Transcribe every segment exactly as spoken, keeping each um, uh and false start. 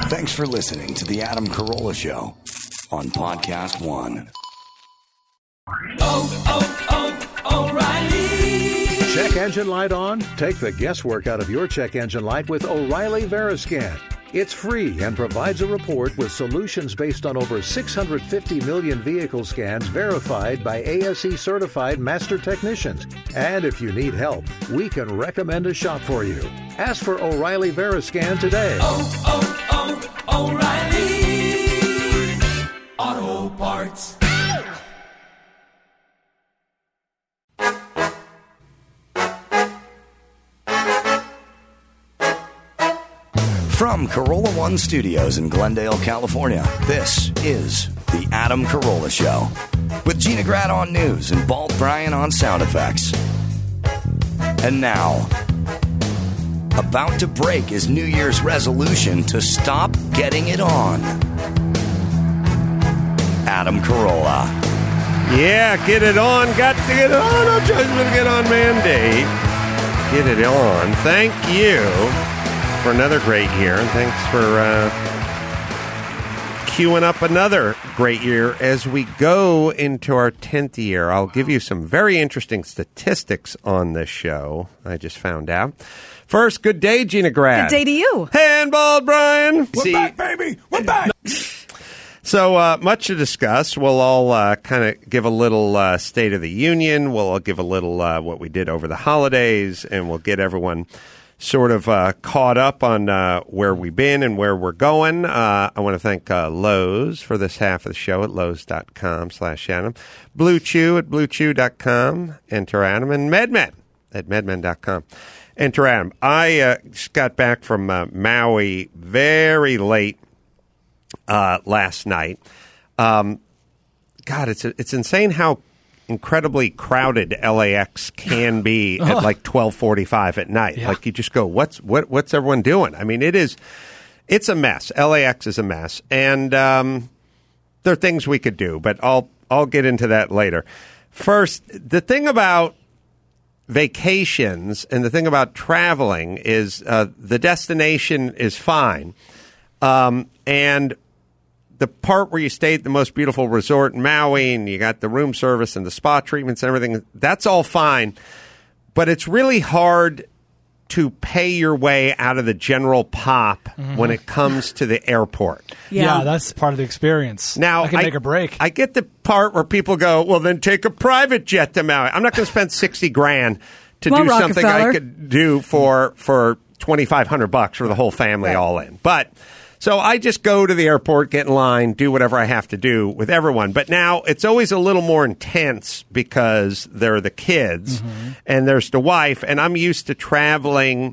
Thanks for listening to The Adam Carolla Show on Podcast One. Oh, oh, oh, O'Reilly. Check engine light on? Take the guesswork out of your check engine light with O'Reilly Veriscan. It's free and provides a report with solutions based on over six hundred fifty million vehicle scans verified by A S E certified master technicians. And if you need help, we can recommend a shop for you. Ask for O'Reilly Veriscan today. Oh, oh, oh, O'Reilly Auto Parts. From Carolla One Studios in Glendale, California, this is The Adam Carolla Show. With Gina Grad on news and Bald Brian on sound effects. And now, about to break his New Year's resolution to stop getting it on, Adam Carolla. Yeah, get it on. Got to get it on. I'm trying to get on mandate. Get it on. Thank you for another great year, and thanks for uh, queuing up another great year as we go into our tenth year. I'll give you some very interesting statistics on this show, I just found out. First, good day, Gina Grad. Good day to you. Handball, Brian. We're See, back, baby. We're back. So uh, much to discuss. We'll all uh, kind of give a little uh, State of the Union. We'll all give a little uh, what we did over the holidays, and we'll get everyone sort of uh, caught up on uh, where we've been and where we're going. Uh, I want to thank uh, Lowe's for this half of the show at Lowe's.com slash Adam. Blue Chew at Blue Chew dot com. Enter Adam. And MedMen at MedMen dot com. Enter Adam. I uh, just got back from uh, Maui very late uh, last night. Um, God, it's it's insane how incredibly crowded L A X can be at like twelve forty-five at night. Yeah. Like you just go, what's what what's everyone doing? I mean, it is it's a mess. L A X is a mess, and um, there are things we could do, but I'll I'll get into that later. First, the thing about vacations and the thing about traveling is uh, the destination is fine, um, and the part where you stay at the most beautiful resort in Maui and you got the room service and the spa treatments and everything, that's all fine. But it's really hard to pay your way out of the general pop mm-hmm. when it comes to the airport. Yeah. yeah, that's part of the experience. Now, I can I, make a break. I get the part where people go, well, then take a private jet to Maui. I'm not going to spend sixty grand to well, do something I Rockefeller. could do for, for twenty-five hundred bucks for the whole family right. all in. But so I just go to the airport, get in line, do whatever I have to do with everyone. But now it's always a little more intense because there are the kids mm-hmm. and there's the wife. And I'm used to traveling.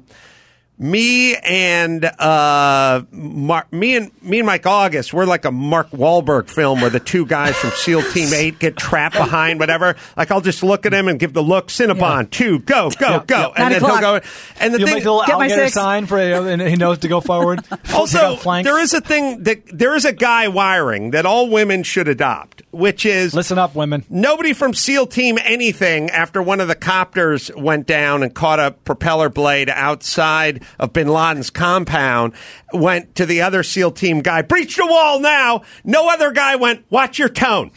Me and uh, Mar- me and me and Mike August, we're like a Mark Wahlberg film where the two guys from SEAL Team Eight get trapped behind whatever. Like I'll just look at him and give the look. Cinnabon, yeah. two, go, go, yeah, go, yeah. and then o'clock. he'll go. And the You'll thing, make a little Get my alligator six. sign for and he knows to go forward. Also, there is a thing that there is a guy wiring that all women should adopt, which is listen up, women. Nobody from SEAL Team anything after one of the copters went down and caught a propeller blade outside of Bin Laden's compound went to the other SEAL Team guy, breach the wall now. No other guy went, watch your tone.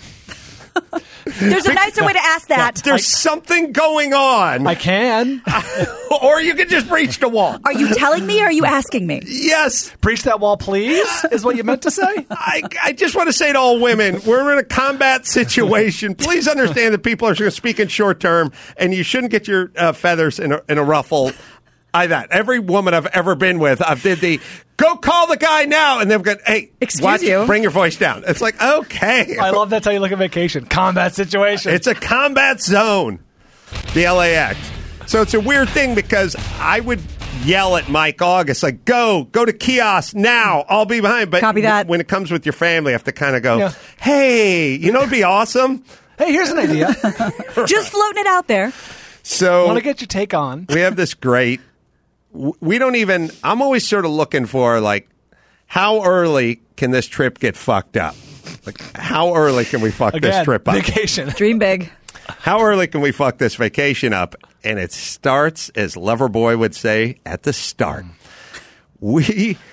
There's a nicer way to ask that. There's I, something going on. I can. Or you can just breach the wall. Are you telling me or are you asking me? Yes. Breach that wall, please, is what you meant to say? I, I just want to say to all women, we're in a combat situation. Please understand that people are going to speak in short term, and you shouldn't get your uh, feathers in a, in a ruffle. I that. Every woman I've ever been with, I've did the, go call the guy now, and they've got, hey, excuse watch, you. Bring your voice down. It's like, okay. I love that's how you look at vacation. Combat situation. It's a combat zone, the L A X. So it's a weird thing because I would yell at Mike August, like, go, go to kiosk now. I'll be behind. But Copy that. When it comes with your family, you have to kind of go, Yeah. hey, you know, it'd be awesome. Hey, here's an idea. Just floating it out there. So I want to get your take on. We have this great, we don't even, I'm always sort of looking for, like, how early can this trip get fucked up? Like, how early can we fuck Again, this trip up? Vacation. Dream big. How early can we fuck this vacation up? And it starts, as Loverboy would say, at the start. We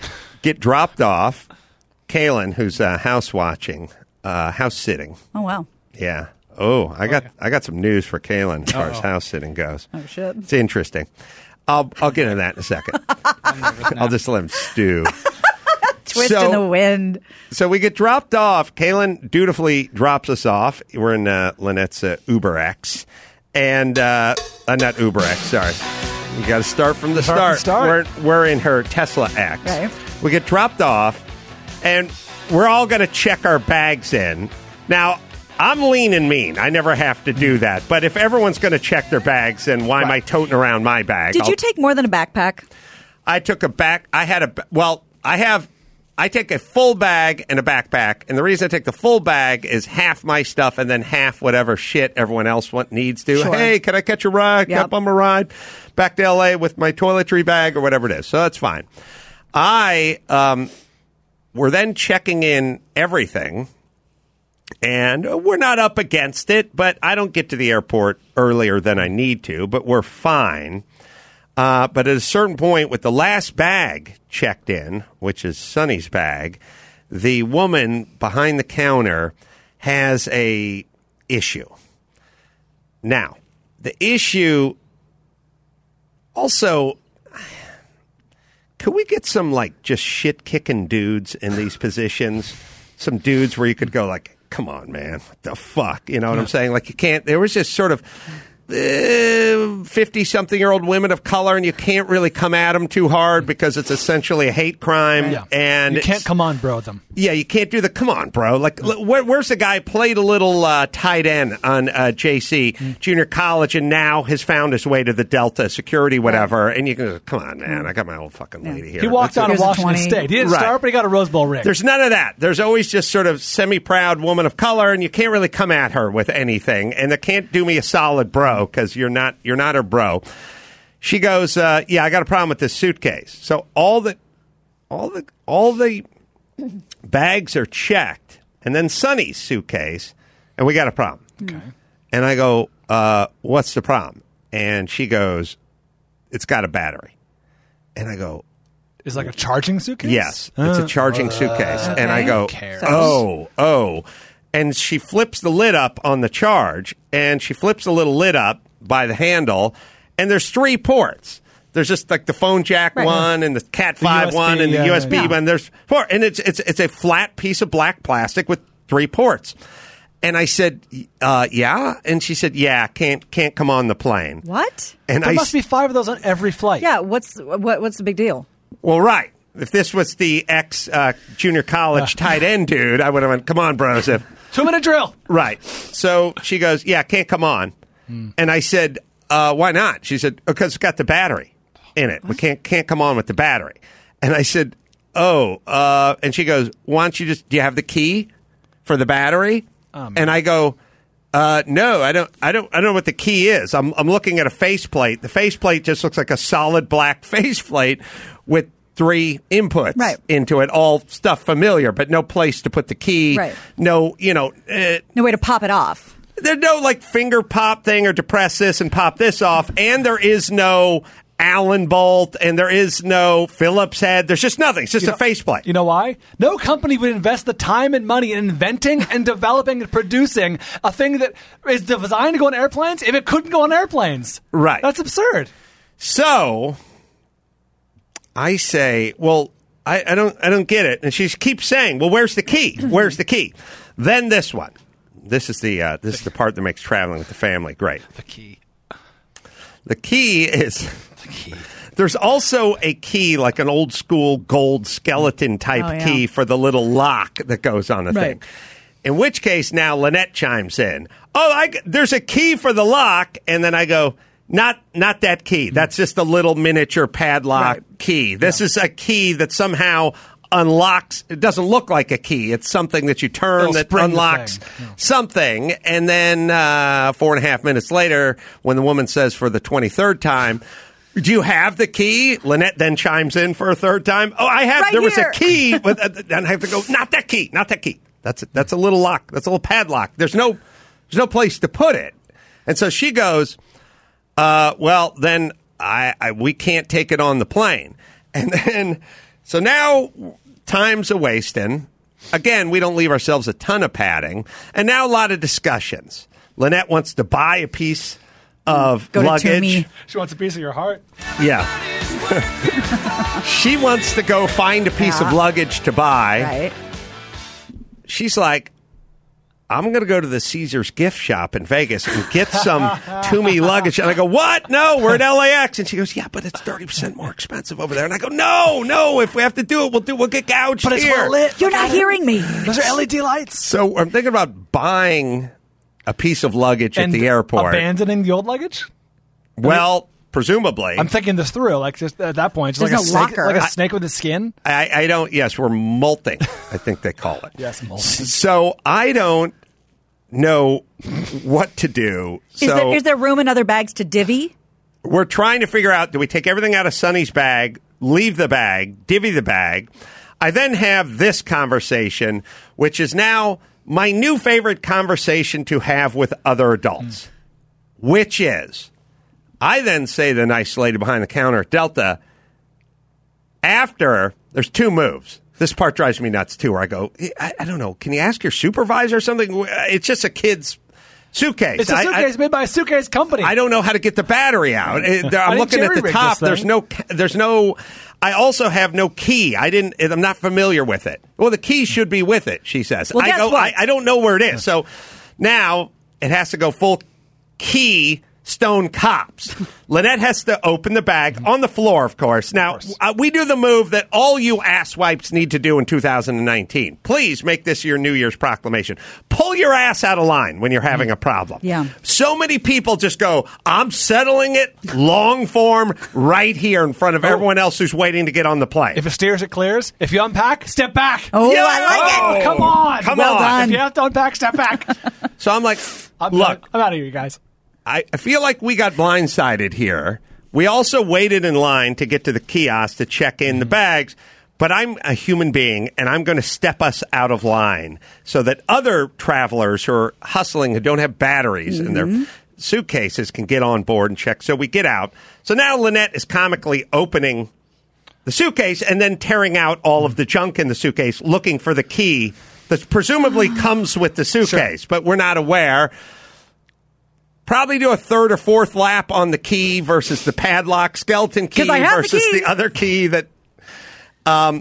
get dropped off. Kaylin, who's uh, house watching, uh, house sitting. Oh, wow. Yeah. Oh, I got I got some news for Kaylin as far as house sitting goes. Oh, shit. It's interesting. I'll I'll get into that in a second. I'll just let him stew. Twist So- in the wind. So we get dropped off. Kaylin dutifully drops us off. We're in uh, Lynette's uh, Uber X. And, uh, uh, not Uber X, sorry. You got to start from the Start start. from the start. We're, we're in her Tesla X. Right. We get dropped off, and we're all going to check our bags in. Now, I'm lean and mean. I never have to do that. But if everyone's going to check their bags, then why am I toting around my bag? Did I'll- you take more than a backpack? I took a back. I had a well. I have. I take a full bag and a backpack, and the reason I take the full bag is half my stuff and then half whatever shit everyone else want, needs to. Sure. Hey, can I catch a ride? Yep. Up on a ride back to L A with my toiletry bag or whatever it is. So that's fine. I um, we're then checking in everything. And we're not up against it, but I don't get to the airport earlier than I need to, but we're fine. Uh, but at a certain point, with the last bag checked in, which is Sonny's bag, the woman behind the counter has a issue. Now, the issue also, could we get some like just shit kicking dudes in these positions? Some dudes where you could go like, come on, man, what the fuck? You know what I'm saying? Like you can't, there was just sort of fifty-something-year-old women of color, and you can't really come at them too hard because it's essentially a hate crime. Yeah. And you can't it's- come on, bro, them. Yeah, you can't do the come on, bro. Like, l- where, where's the guy played a little uh, tight end on uh, J C Mm. junior college, and now has found his way to the Delta security, whatever. And you can go, come on, man, I got my old fucking lady here. He walked That's out it. of Here's a Washington twenty. State. He didn't Right. start, but he got a Rose Bowl ring. There's none of that. There's always just sort of semi-proud woman of color, and you can't really come at her with anything. And they can't do me a solid bro because you're not you're not her bro. She goes, uh, yeah, I got a problem with this suitcase. So all the all the all the bags are checked, and then Sonny's suitcase, and we got a problem. Okay. And I go, uh, what's the problem? And she goes, it's got a battery. And I go, Is it like a charging suitcase? yes, it's a charging suitcase. And I okay. go, Who cares? oh, oh. And she flips the lid up on the charge, and she flips the little lid up by the handle, and there's three ports. There's just like the phone jack Right. one and the Cat five U S B, one and the yeah, U S B yeah. one. There's four, and it's it's it's a flat piece of black plastic with three ports. And I said, uh, yeah, and she said, yeah, can't can't come on the plane. What? And There I must be five of those on every flight. Yeah, what's what, what's the big deal? Well, right. If this was the ex uh, junior college tight end dude, I would have went, come on, bros. If Two minute drill. Right. So she goes, yeah, can't come on. And I said, uh, why not? She said, because it's got the battery in it. We can't can't come on with the battery. And I said, oh. Uh, and she goes, why don't you just, do you have the key for the battery? And I go, uh, no, I don't. I don't. I don't know what the key is. I'm I'm looking at a faceplate. The faceplate just looks like a solid black faceplate with three inputs Right. into it, all stuff familiar, but no place to put the key. Right. No, you know, uh, No way to pop it off. there's no like finger pop thing or depress this and pop this off, and there is no Allen bolt, and there is no Phillips head. There's just nothing. It's just You a know- faceplate. You know why? No company would invest the time and money in inventing and developing and producing a thing that is designed to go on airplanes if it couldn't go on airplanes. Right. That's absurd. So I say, well, I, I don't, I don't get it, and she keeps saying, well, where's the key? Where's the key? Then this one. This is the uh, this is the part that makes traveling with the family great. The key. The key is there's also a key, like an old school gold skeleton type Oh, yeah. key for the little lock that goes on the Right. thing. In which case, now Lynette chimes in. Oh, I, there's a key for the lock, and then I go, not not that key. That's just a little miniature padlock Right. key. This is a key that somehow unlocks. It doesn't look like a key. It's something that you turn It'll that spring the unlocks thing. Yeah. something. And then uh, four and a half minutes later, when the woman says for the twenty-third time, do you have the key? Lynette then chimes in for a third time. Oh, I have. Right there was here. a key. But uh, then I have to go, not that key, not that key. That's a, that's a little lock. That's a little padlock. There's no, there's no place to put it. And so she goes, uh, well, then I, I we can't take it on the plane. And then So now time's a wasting. Again, we don't leave ourselves a ton of padding. And now a lot of discussions. Lynette wants to buy a piece of Go to luggage. Toomey. She wants a piece of your heart. Yeah. She wants to go find a piece Yeah. of luggage to buy. Right. She's like, I'm going to go to the Caesars gift shop in Vegas and get some Toomey luggage. And I go, what? No, we're at L A X. And she goes, yeah, but it's thirty percent more expensive over there. And I go, no, no, if we have to do it, we'll do. We'll get gouged But it's here. well lit. You're not hearing me. Those are L E D lights. So I'm thinking about buying a piece of luggage And at the airport. abandoning the old luggage? Well, presumably. I'm thinking this through. Like, just at that point, just There's like a no snake, locker. like a I- snake with a skin. I, I don't, yes, we're molting, I think they call it. Yes, molting. So I don't know what to do. Is, So there, is there room in other bags to divvy? we're trying to figure out, do we take everything out of Sonny's bag, leave the bag, divvy the bag? I then have this conversation, which is now my new favorite conversation to have with other adults, which is, I then say to the nice lady behind the counter at Delta, after, there's two moves. This part drives me nuts, too, where I go, I, I don't know, can you ask your supervisor or something? It's just a kid's suitcase. It's a I- I- suitcase made by a suitcase company. I don't know how to get the battery out. It- I I'm didn't looking at the jerry-rig top. this There's thing. no. There's no. I also have no key. I didn't. I'm not familiar with it. Well, the key should be with it. She says. Well, I guess go. what? I, I don't know where it is. So now it has to go full key. Stone cops. Lynette has to open the bag on the floor, of course. Now, uh, we do the move that all you asswipes need to do in two thousand nineteen. Please make this your New Year's proclamation. Pull your ass out of line when you're having a problem. Yeah. So many people just go, I'm settling it long form right here in front of everyone else who's waiting to get on the plane. If it steers, it clears. If you unpack, step back. Oh, Yeah. I like Oh, it. come on. Come Well on. done. If you have to unpack, step back. So I'm like, I'm look, I'm out of here, you guys. I I feel like we got blindsided here. We also waited in line to get to the kiosk to check in the bags, but I'm a human being, and I'm going to step us out of line so that other travelers who are hustling, who don't have batteries in their suitcases, can get on board and check. So we get out. So now Lynette is comically opening the suitcase and then tearing out all of the junk in the suitcase, looking for the key that presumably comes with the suitcase, but we're not aware. Probably do a third or fourth lap on the key versus the padlock skeleton key 'Cause I have the versus key. the other key that um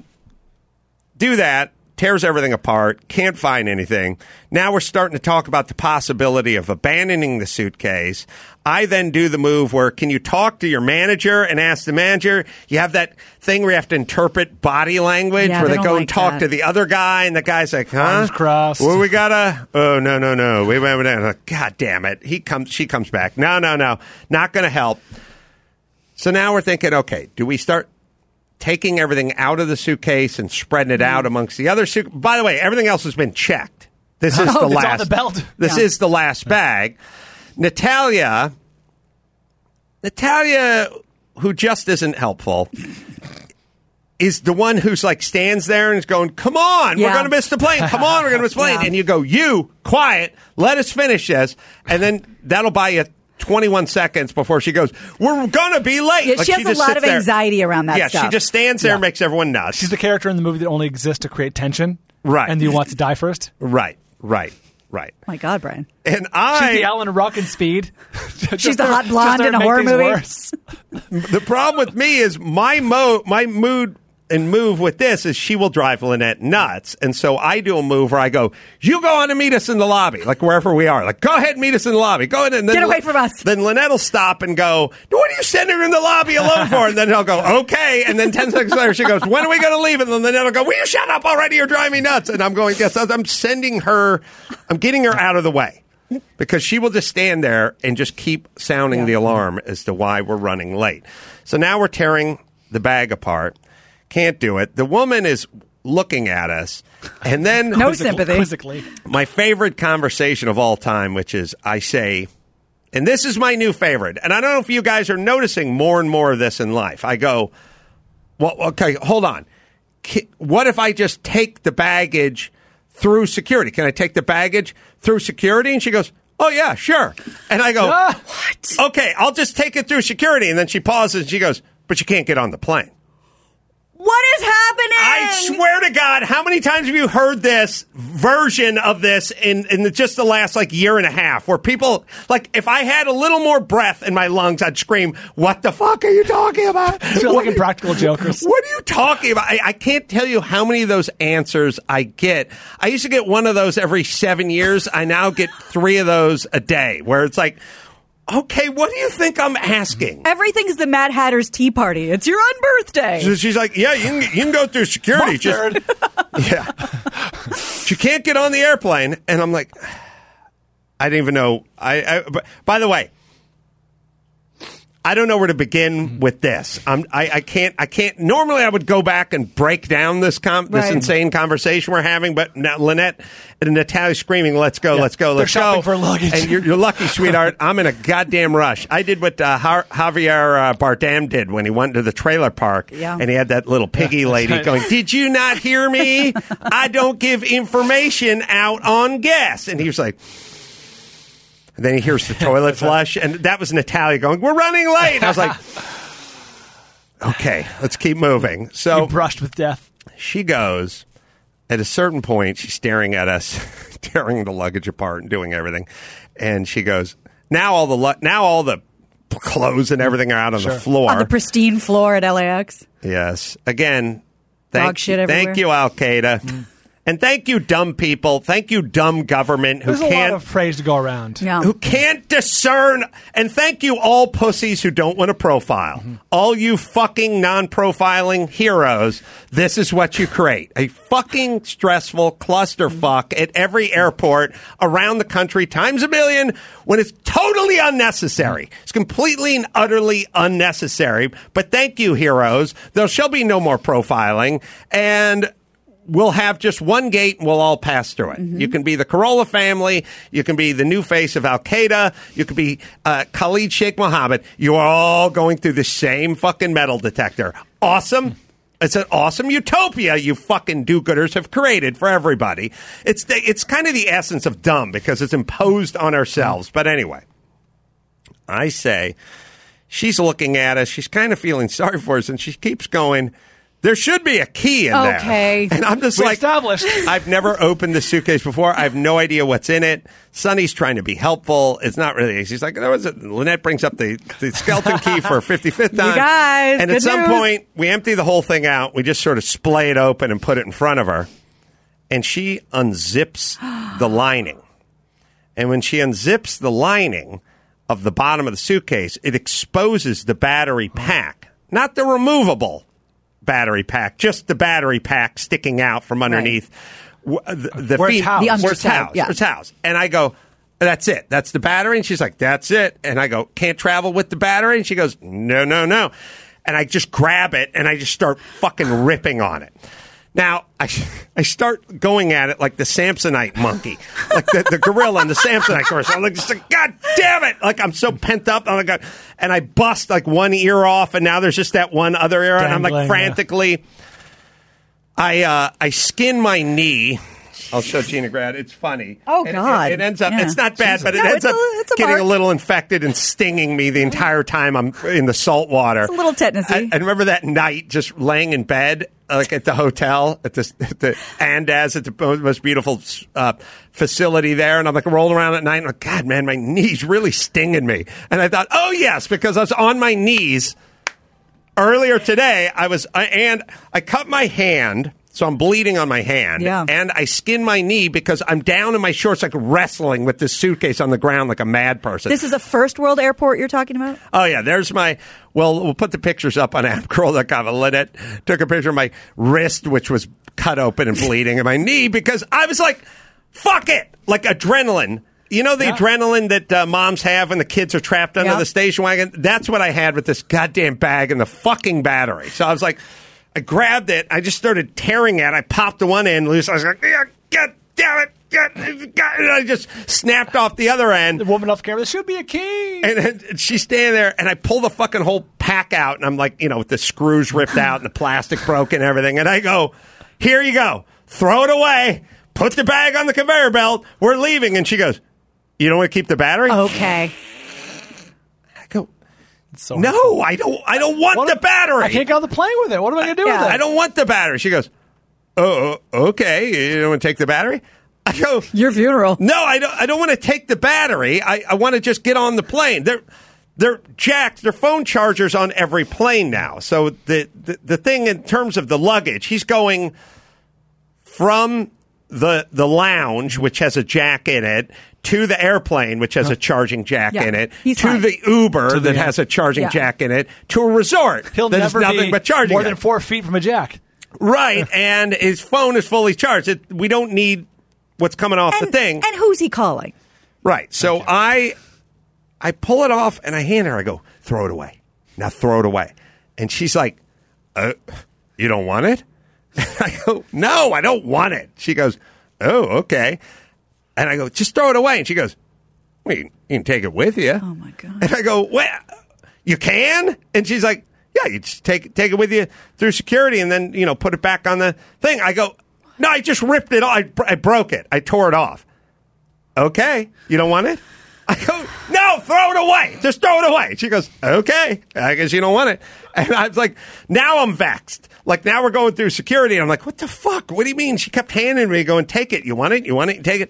do that, tears everything apart, can't find anything. Now we're starting to talk about the possibility of abandoning the suitcase. I then do the move where, can you talk to your manager and ask the manager? You have that thing where you have to interpret body language, Yeah, where they they don't go like and talk that. to the other guy, and the guy's like, huh? Arms crossed. Well, we gotta. Oh no, no, no. We went down. God damn it. He comes. She comes back. No, no, no. Not going to help. So now we're thinking, okay, do we start taking everything out of the suitcase and spreading it out amongst the other suitcases? By the way, everything else has been checked. This is Oh, the it's on last. the belt. This Yeah. is the last bag. Natalia. Natalia, who just isn't helpful, is the one who's like stands there and is going, come on, we're Yeah. going to miss the plane. Come on, we're going to miss the plane. Yeah. And you go, you, quiet, let us finish this. And then that'll buy you twenty-one seconds before she goes, we're going to be late. Yeah, Like, she has a just lot sits of there. anxiety around that yeah, stuff. she just stands there and Yeah. makes everyone nuts. She's the character in the movie that only exists to create tension. Right. And you want to die first. right, right, right. Oh my God, Brian. And I, She's the Alan Ruck in Speed. She's the hot blonde in a horror movie. the problem with me is my mo my mood and move with this is she will drive Lynette nuts. And so I do a move where I go, you go on and meet us in the lobby, like wherever we are. Like, go ahead and meet us in the lobby. Go ahead and then Get away from us. Then Lynette will stop and go, what are you sending her in the lobby alone for? And then he'll go, okay. And then ten seconds later she goes, when are we going to leave? And then Lynette will go, will you shut up already? You're driving me nuts. And I'm going, yes, I'm sending her, I'm getting her out of the way. Because she will just stand there and just keep sounding Yeah. the alarm as to why we're running late. So now we're tearing the bag apart. Can't do it. The woman is looking at us. And then No Quizzical- sympathy. Quizzically. my favorite conversation of all time, which is I say, and this is my new favorite, and I don't know if you guys are noticing more and more of this in life. I go, well, okay, hold on. Ki- What if I just take the baggage through security? Can I take the baggage through security? And she goes, oh, yeah, sure. And I go, Ah. What? okay, I'll just take it through security. And then she pauses and she goes, but you can't get on the plane. What is happening? swear to God, how many times have you heard this version of this in, in the, just the last like year and a half where people, like, if I had a little more breath in my lungs, I'd scream, what the fuck are you talking about? It feels like Impractical Jokers. What are you talking about? I, I can't tell you how many of those answers I get. I used to get one of those every seven years. I now get three of those a day where it's like, okay, what do you think I'm asking? Everything's the Mad Hatter's Tea Party. It's your unbirthday. So she's like, yeah, you can, you can go through security. Just, yeah. She can't get on the airplane. And I'm like, I didn't even know. I, I but, by the way, I don't know where to begin with this. I'm, I, I can't. I can't. Normally, I would go back and break down this com- this Right. insane conversation we're having. But now Lynette and Natalia screaming, "Let's go! Yeah, Let's go! they're Let's shopping go!" for luggage. And you're, you're lucky, sweetheart. I'm in a goddamn rush. I did what uh, Har- Javier uh, Bardem did when he went to the trailer park, Yeah. and he had that little piggy lady going, "Did you not hear me? I don't give information out on guests." And he was like. And then he hears the toilet flush, and that was Natalia going, "We're running late." I was like, okay, let's keep moving. So You brushed with death. she goes, at a certain point, she's staring at us, tearing the luggage apart and doing everything. And she goes, now all the lu- now all the clothes and everything are out on Sure. the floor. On the pristine floor at L A X. Yes. Again, thank, Dog shit everywhere. thank you, Al-Qaeda. And thank you, dumb people. Thank you, dumb government who There's a lot can't of praise to go around. Yeah. who can't discern. And thank you, all pussies who don't want to profile. Mm-hmm. All you fucking non-profiling heroes, this is what you create. A fucking stressful clusterfuck at every airport around the country times a million when it's totally unnecessary. It's completely and utterly unnecessary. But thank you, heroes. There shall be no more profiling. And we'll have just one gate and we'll all pass through it. Mm-hmm. You can be the Carolla family. You can be the new face of Al-Qaeda. You can be uh, Khalid Sheikh Mohammed. You are all going through the same fucking metal detector. Awesome. It's an awesome utopia you fucking do-gooders have created for everybody. It's the, it's kind of the essence of dumb because it's imposed on ourselves. But anyway, I say, she's looking at us. She's kind of feeling sorry for us, and she keeps going, there should be a key in there. Okay. And I'm just We like, established. I've never opened the suitcase before. I have no idea what's in it. Sonny's trying to be helpful. It's not really. She's like, there was a, Lynette brings up the, the skeleton key for a fifty-fifth time. guys, and good at some news. point, we empty the whole thing out. We just sort of splay it open and put it in front of her. And she unzips the lining. And when she unzips the lining of the bottom of the suitcase, it exposes the battery pack, not the removable battery pack, just the battery pack sticking out from underneath w- the, the Where it's feet. housed. The Where it's underside, housed. yeah. Where it's housed. And I go, that's it. That's the battery. And she's like, that's it. And I go, can't travel with the battery? And she goes, no, no, no. And I just grab it and I just start fucking ripping on it. Now, I, I start going at it like the Samsonite monkey, like the, the gorilla in the Samsonite course. I'm like, just like, God damn it. Like, I'm so pent up. I'm like, and I bust like one ear off, and now there's just that one other ear. And I'm like Dangling, frantically, I, uh, I skin my knee. I'll show Gina Grad. It's funny. Oh, And it- God. It, ends up, Yeah. it's not bad, but it No, ends it's a- up it's a getting mark. a little infected and stinging me the entire time I'm in the salt water. It's a little tetanusy. I, I remember that night just laying in bed, like at the hotel, at the, at the Andaz, at the most beautiful uh, facility there. And I'm like rolling around at night and I'm like, God, man, my knee's really stinging me. And I thought, oh, yes, because I was on my knees earlier today. I was, I, and I cut my hand. So I'm bleeding on my hand, Yeah. and I skin my knee because I'm down in my shorts, like wrestling with this suitcase on the ground like a mad person. This is a first world airport you're talking about? Oh, yeah, there's my, well, we'll put the pictures up on app curl dot com. Lynette took a picture of my wrist, which was cut open and bleeding, and my knee, because I was like, fuck it, like adrenaline. You know the Yeah. adrenaline that uh, moms have when the kids are trapped under Yeah. the station wagon? That's what I had with this goddamn bag and the fucking battery. So I was like, I grabbed it. I just started tearing at it. I popped the one end loose. I was like, yeah, God damn it. God, God. And I just snapped off the other end. The woman off camera, there should be a key. And, and she's standing there, and I pull the fucking whole pack out, and I'm like, you know, with the screws ripped out and the plastic broken and everything. And I go, here you go. Throw it away. Put the bag on the conveyor belt. We're leaving. And she goes, you don't want to keep the battery? Okay. I go, So no, I don't I don't want What the if- battery. I can't get on the plane with it. What am I going to do Yeah. with it? I don't want the battery. She goes, oh, okay, you don't want to take the battery? I go, Your funeral. no, I don't. I don't want to take the battery. I, I want to just get on the plane. They're they're jacked. They're phone chargers on every plane now. So the, the the thing in terms of the luggage, he's going from the the lounge, which has a jack in it, to the airplane, which has a charging jack Yeah, in it, he's to fine. the Uber To the- that has a charging Yeah. jack in it, to a resort He'll that has never nothing be but charging. more in than it. four feet from a jack. Right, and his phone is fully charged. It, we don't need what's coming off And, the thing. and who's he calling? Right. So I I pull it off and I hand her. I go, throw it away. Now throw it away. And she's like, uh, you don't want it? I go, no, I don't want it. She goes, oh, okay. And I go, just throw it away. And she goes, well, you, you can take it with you. Oh, my God. And I go, well, you can? And she's like, yeah, you just take take it with you through security and then, you know, put it back on the thing. I go, no, I just ripped it off. I, I broke it. I tore it off. Okay, you don't want it? I go, no, throw it away. Just throw it away. She goes, okay, I guess you don't want it. And I was like, now I'm vexed. Like, now we're going through security. And I'm like, what the fuck? What do you mean? She kept handing me, going, take it. You want it? You want it? Take it.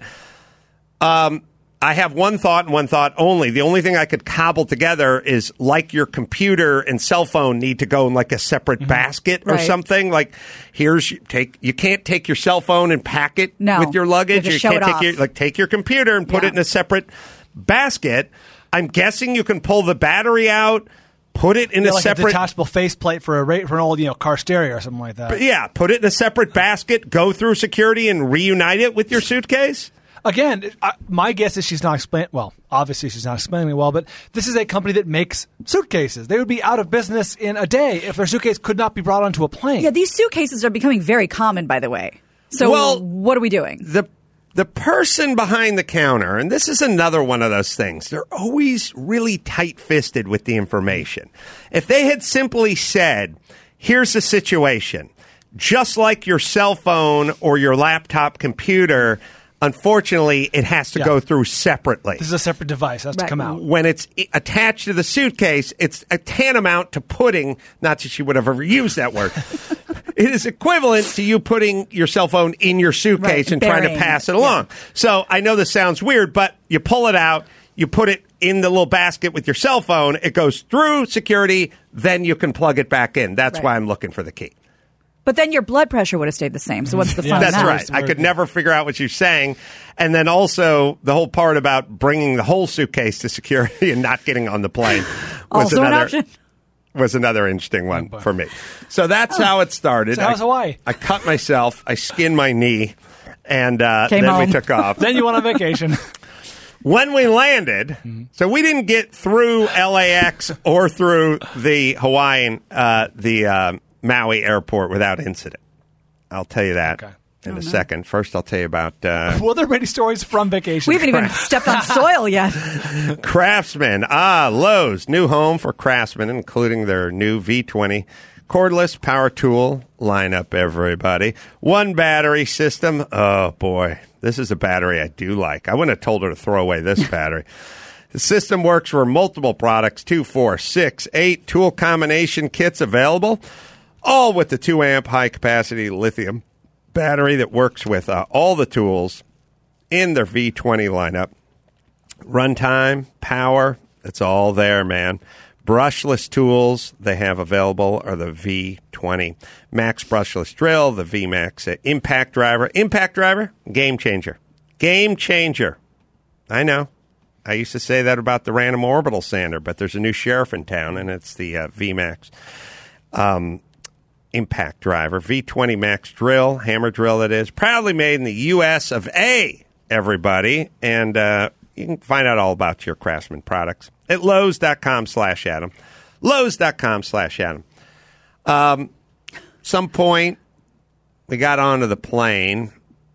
Um, I have one thought and one thought only. The only thing I could cobble together is like your computer and cell phone need to go in like a separate basket or Right. something. Like, here's you take. You can't take your cell phone and pack it No. with your luggage. You You just show can't it take off. your like take your computer and put Yeah. it in a separate basket. I'm guessing you can pull the battery out, put it in Yeah, a like a separate. detachable faceplate for a ra- for an old you know car stereo or something like that. yeah, put it in a separate basket. Go through security and reunite it with your suitcase. Again, I, my guess is she's not explaining. Well, obviously she's not explaining it well, but this is a company that makes suitcases. They would be out of business in a day if their suitcase could not be brought onto a plane. Yeah, these suitcases are becoming very common, by the way. So Well, what are we doing? the the person behind the counter, and this is another one of those things, they're always really tight-fisted with the information. If they had simply said, here's the situation, just like your cell phone or your laptop computer, unfortunately, it has to Yeah. go through separately. This is a separate device. It has to Right. come out. When it's i- attached to the suitcase, it's a tantamount to putting, not that she would have ever used that word. It is equivalent to you putting your cell phone in your suitcase Right, and trying to burying pass it, it along. So I know this sounds weird, but you pull it out, you put it in the little basket with your cell phone, it goes through security, then you can plug it back in. That's Right. why I'm looking for the key. But then your blood pressure would have stayed the same. So what's the fun Yeah, in That's that? right. I could never figure out what you're saying. And then also the whole part about bringing the whole suitcase to security and not getting on the plane was Also an another option. was another interesting one for me. So that's how it started. So how's I, Hawaii? I cut myself. I skinned my knee, and uh, Came then home. we took off. Then you went on vacation. When we landed, so we didn't get through L A X or through the Hawaiian, uh, the uh, Maui airport without incident. I'll tell you that Okay. in a second. First, I'll tell you about uh, Well, there are many stories from vacation. We haven't even stepped on soil yet. Craftsman. Ah, Lowe's new home for Craftsman, including their new V twenty cordless power tool lineup. Everybody, one battery system. Oh boy, this is a battery I do like. I wouldn't have told her to throw away this battery. The system works for multiple products, two, four, six, eight tool combination kits available, all with the two amp high capacity lithium battery that works with uh, all the tools in their V twenty lineup. Runtime, power, it's all there, man. Brushless tools they have available are the V twenty Max brushless drill, the V Max uh, impact driver. Impact driver, game changer. Game changer. I know. I used to say that about the random orbital sander, but there's a new sheriff in town, and it's the uh, V Max. Um, impact driver, V twenty Max drill, hammer drill it is, proudly made in the U S of A, everybody. And uh, you can find out all about your Craftsman products at Lowe's.com slash Adam. Lowe's.com slash Adam. Um, some point, we got onto the plane.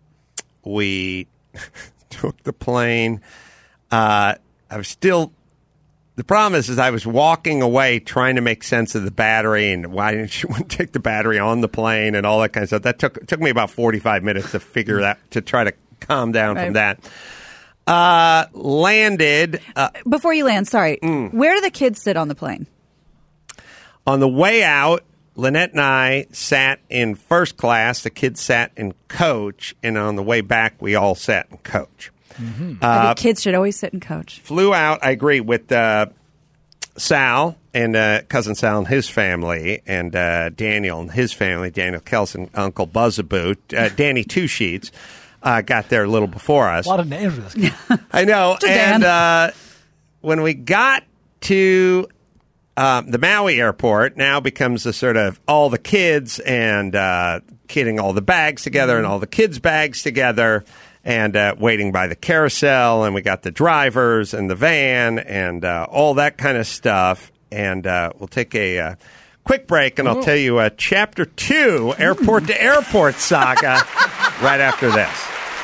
We took the plane. Uh, I was still... The problem is, is I was walking away trying to make sense of the battery and why didn't you want to take the battery on the plane and all that kind of stuff. That took it took me about forty-five minutes to figure that, to try to calm down Right. from that. Uh, landed uh, Before you land, sorry. Mm. Where do the kids sit on the plane? on the way out. Lynette and I sat in first class. The kids sat in coach. And on the way back, we all sat in coach. Mm-hmm. Uh, I think kids should always sit in coach. Flew out, I agree, with uh, Sal and uh, cousin Sal and his family, and uh, Daniel and his family, Daniel Kelson, Uncle Buzzaboot, uh, Danny Two Sheets, uh, got there a little before us. A lot of names for this guy. I know. And uh, when we got to um, the Maui airport, now becomes the sort of all the kids and uh, getting all the bags together and all the kids' bags together and uh, waiting by the carousel. And we got the drivers and the van and uh, all that kind of stuff. And uh, we'll take a uh, quick break, and I'll Ooh. tell you uh, Chapter two, Airport to Airport Saga, right after this.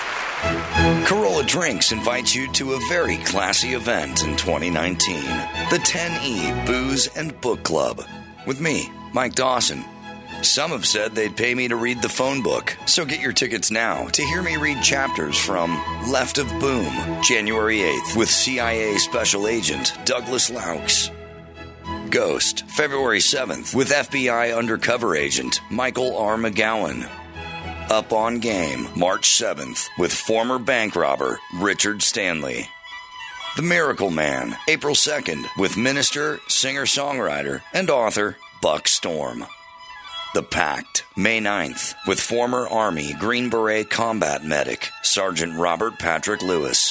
Corolla Drinks invites you to a very classy event in twenty nineteen. The ten E Booze and Book Club. With me, Mike Dawson. Some have said they'd pay me to read the phone book, so get your tickets now to hear me read chapters from Left of Boom, January eighth, with C I A Special Agent Douglas Laux. Ghost, February seventh, with F B I Undercover Agent Michael R. McGowan. Up on Game, March seventh, with former bank robber Richard Stanley. The Miracle Man, April second, with minister, singer-songwriter, and author Buck Storm. The Pact, May ninth, with former Army Green Beret combat medic Sergeant Robert Patrick Lewis.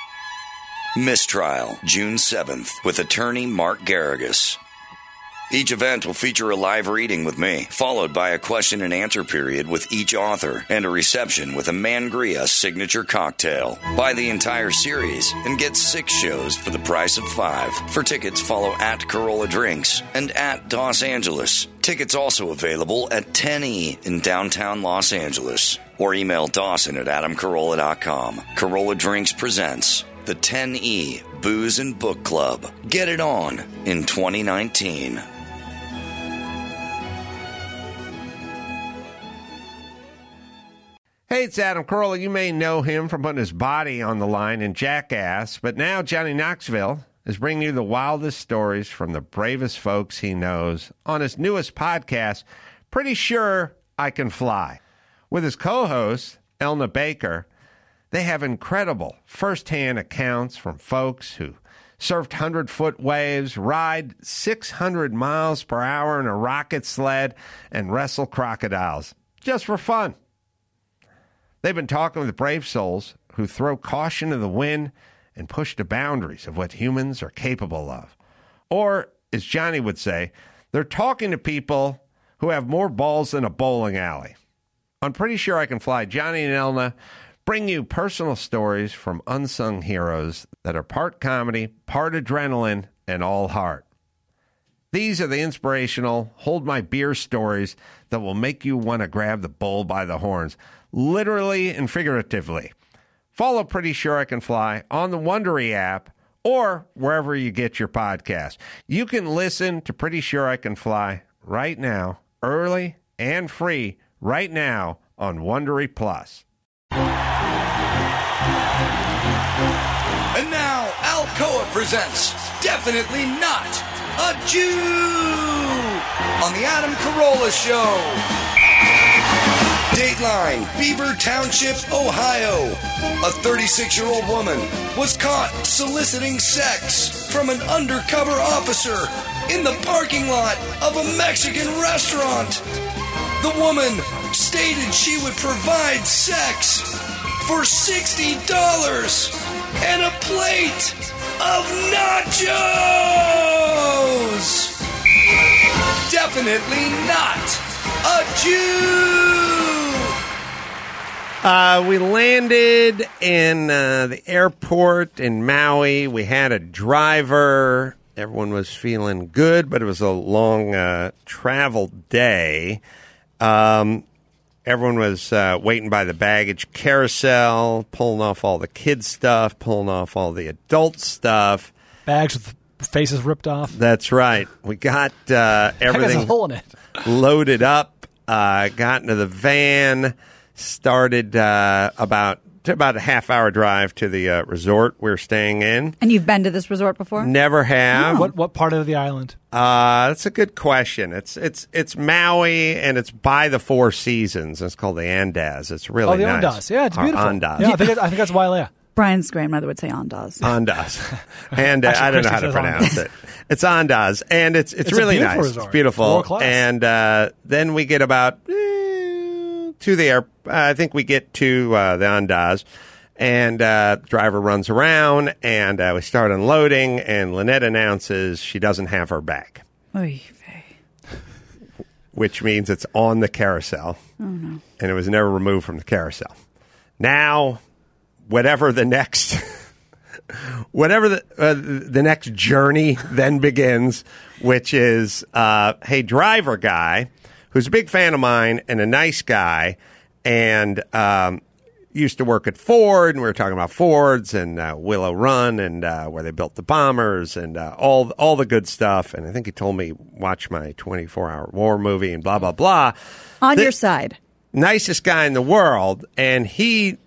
Mistrial, June seventh, with attorney Mark Garrigus. Each event will feature a live reading with me, followed by a question and answer period with each author, and a reception with a Mangria signature cocktail. Buy the entire series and get six shows for the price of five. For tickets, follow at Corolla Drinks and at Los Angeles. Tickets also available at ten E in downtown Los Angeles. Or email Dawson at adam carolla dot com. Corolla Drinks presents the ten E Booze and Book Club. Get it on in twenty nineteen. Hey, it's Adam Carolla. You may know him from putting his body on the line in Jackass, but now Johnny Knoxville is bringing you the wildest stories from the bravest folks he knows on his newest podcast, Pretty Sure I Can Fly. With his co-host, Elna Baker, they have incredible first-hand accounts from folks who surfed hundred-foot waves, ride six hundred miles per hour in a rocket sled, and wrestle crocodiles, just for fun. They've been talking with brave souls who throw caution to the wind and push the boundaries of what humans are capable of. Or, as Johnny would say, they're talking to people who have more balls than a bowling alley. I'm Pretty Sure I Can Fly. Johnny and Elna bring you personal stories from unsung heroes that are part comedy, part adrenaline, and all heart. These are the inspirational, hold my beer stories that will make you want to grab the bull by the horns, literally and figuratively. Follow Pretty Sure I Can Fly on the Wondery app or wherever you get your podcast. You can listen to Pretty Sure I Can Fly right now, early and free, right now on Wondery Plus. And now, Alcoa presents Definitely Not a Jew on the Adam Carolla Show. Dateline, Beaver Township, Ohio. A thirty-six-year-old woman was caught soliciting sex from an undercover officer in the parking lot of a Mexican restaurant. The woman stated she would provide sex for sixty dollars and a plate of nachos. Definitely not a Jew. Uh, we landed in uh, the airport in Maui. We had a driver. Everyone was feeling good, but it was a long uh, travel day. Um, everyone was uh, waiting by the baggage carousel, pulling off all the kids' stuff, pulling off all the adult stuff. Bags with faces ripped off. That's right. We got uh, everything Has a hole in it. loaded up, uh, got into the van, started uh, about about a half hour drive to the uh, resort we're staying in. And you've been to this resort before? Never have. What what part of the island? Uh, that's a good question. It's it's it's Maui, and it's by the Four Seasons. It's called the Andaz. It's really Oh, the nice. Andaz. Yeah, it's Or beautiful. Andaz. Yeah, I think, it, I think that's Wailea. Brian's grandmother would say Andaz. Andaz. And uh, Actually, I don't know Christy how to says pronounce Andaz. it. It's Andaz. And it's it's, It's a really beautiful nice. resort. It's beautiful. World class. And uh, then we get about eh, to the air. Uh, I think we get to uh, the Andaz. And uh, the driver runs around, and uh, we start unloading, and Lynette announces she doesn't have her bag, Oy vey. which means it's on the carousel. Oh, no. And it was never removed from the carousel. Now, whatever the next, whatever the uh, the next journey then begins, which is, uh, hey, driver guy, who's a big fan of mine and a nice guy, and um, used to work at Ford, and we were talking about Fords and uh, Willow Run and uh, where they built the bombers and uh, all all the good stuff. And I think he told me watch my twenty-four hour war movie and blah blah blah. On The- your side. Nicest guy in the world, and he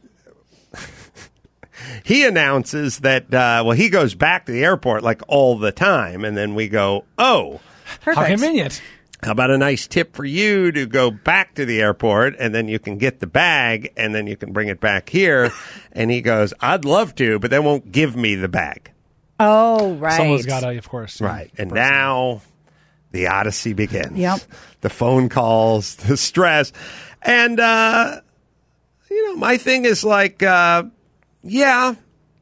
he announces that uh, well, he goes back to the airport like all the time, and then we go, oh, How Perfect. convenient. how about a nice tip for you to go back to the airport, and then you can get the bag, and then you can bring it back here. And he goes, I'd love to, but they won't give me the bag. Oh, right. Someone's got to, of course. Right. And now the odyssey begins. Yep. The phone calls, the stress. And, uh, you know, my thing is like, uh, yeah,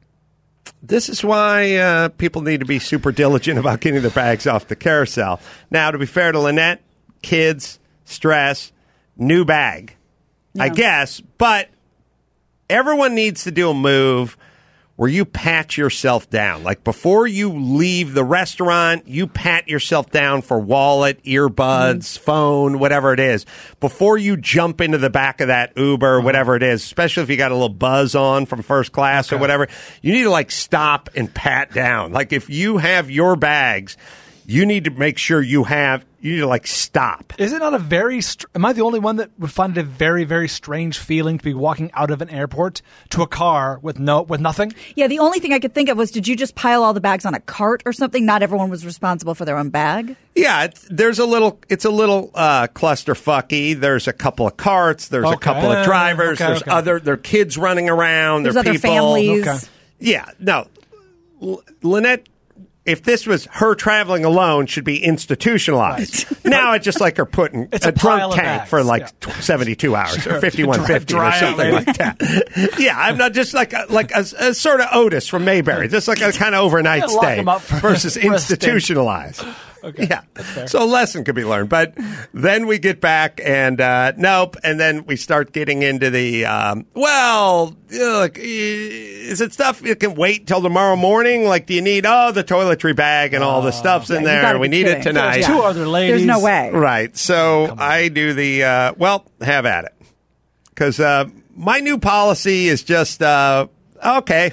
this is why uh, people need to be super diligent about getting their bags off the carousel. Now, to be fair to Lynette, kids, stress, new bag, I Yeah. guess. But everyone needs to do a move where you pat yourself down. Like before you leave the restaurant, you pat yourself down for wallet, earbuds, phone, whatever it is. Before you jump into the back of that Uber, whatever it is, especially if you got a little buzz on from first class or whatever, you need to like stop and pat down. Like if you have your bags, you need to make sure you have, you need to like stop. Is it not a very? Str- am I the only one that would find it a very, very strange feeling to be walking out of an airport to a car with no, with nothing? Yeah, the only thing I could think of was, did you just pile all the bags on a cart or something? Not everyone was responsible for their own bag. Yeah, it's, there's a little. It's a little uh, clusterfucky. There's a couple of carts. There's a Okay. couple of drivers. Okay, there's okay. other. There are kids running around. There's there are other people. families. Okay. Yeah, no. L- Lynette, if this was her traveling alone, should be institutionalized. Now it's just like her putting It's a, a pile drunk of tank bags, for like yeah. tw- seventy-two hours Sure. or fifty-one fifty or Dry out something lady. like that. Yeah, I'm not just like a, like a, a sort of Otis from Mayberry, just like a kind of overnight Yeah, lock stay him up for- versus for a stint. institutionalized. Okay, Yeah. that's fair. So a lesson could be learned. But then we get back and uh, nope. And then we start getting into the, um, well, you know, like, is it stuff you can wait till tomorrow morning? Like, do you need, oh, the toiletry bag and all the stuff's in Yeah, you gotta there. We be need it kidding. tonight. There's two other ladies. There's no way. Right. So I do the, uh, well, have at it. Because uh, my new policy is just, uh, okay,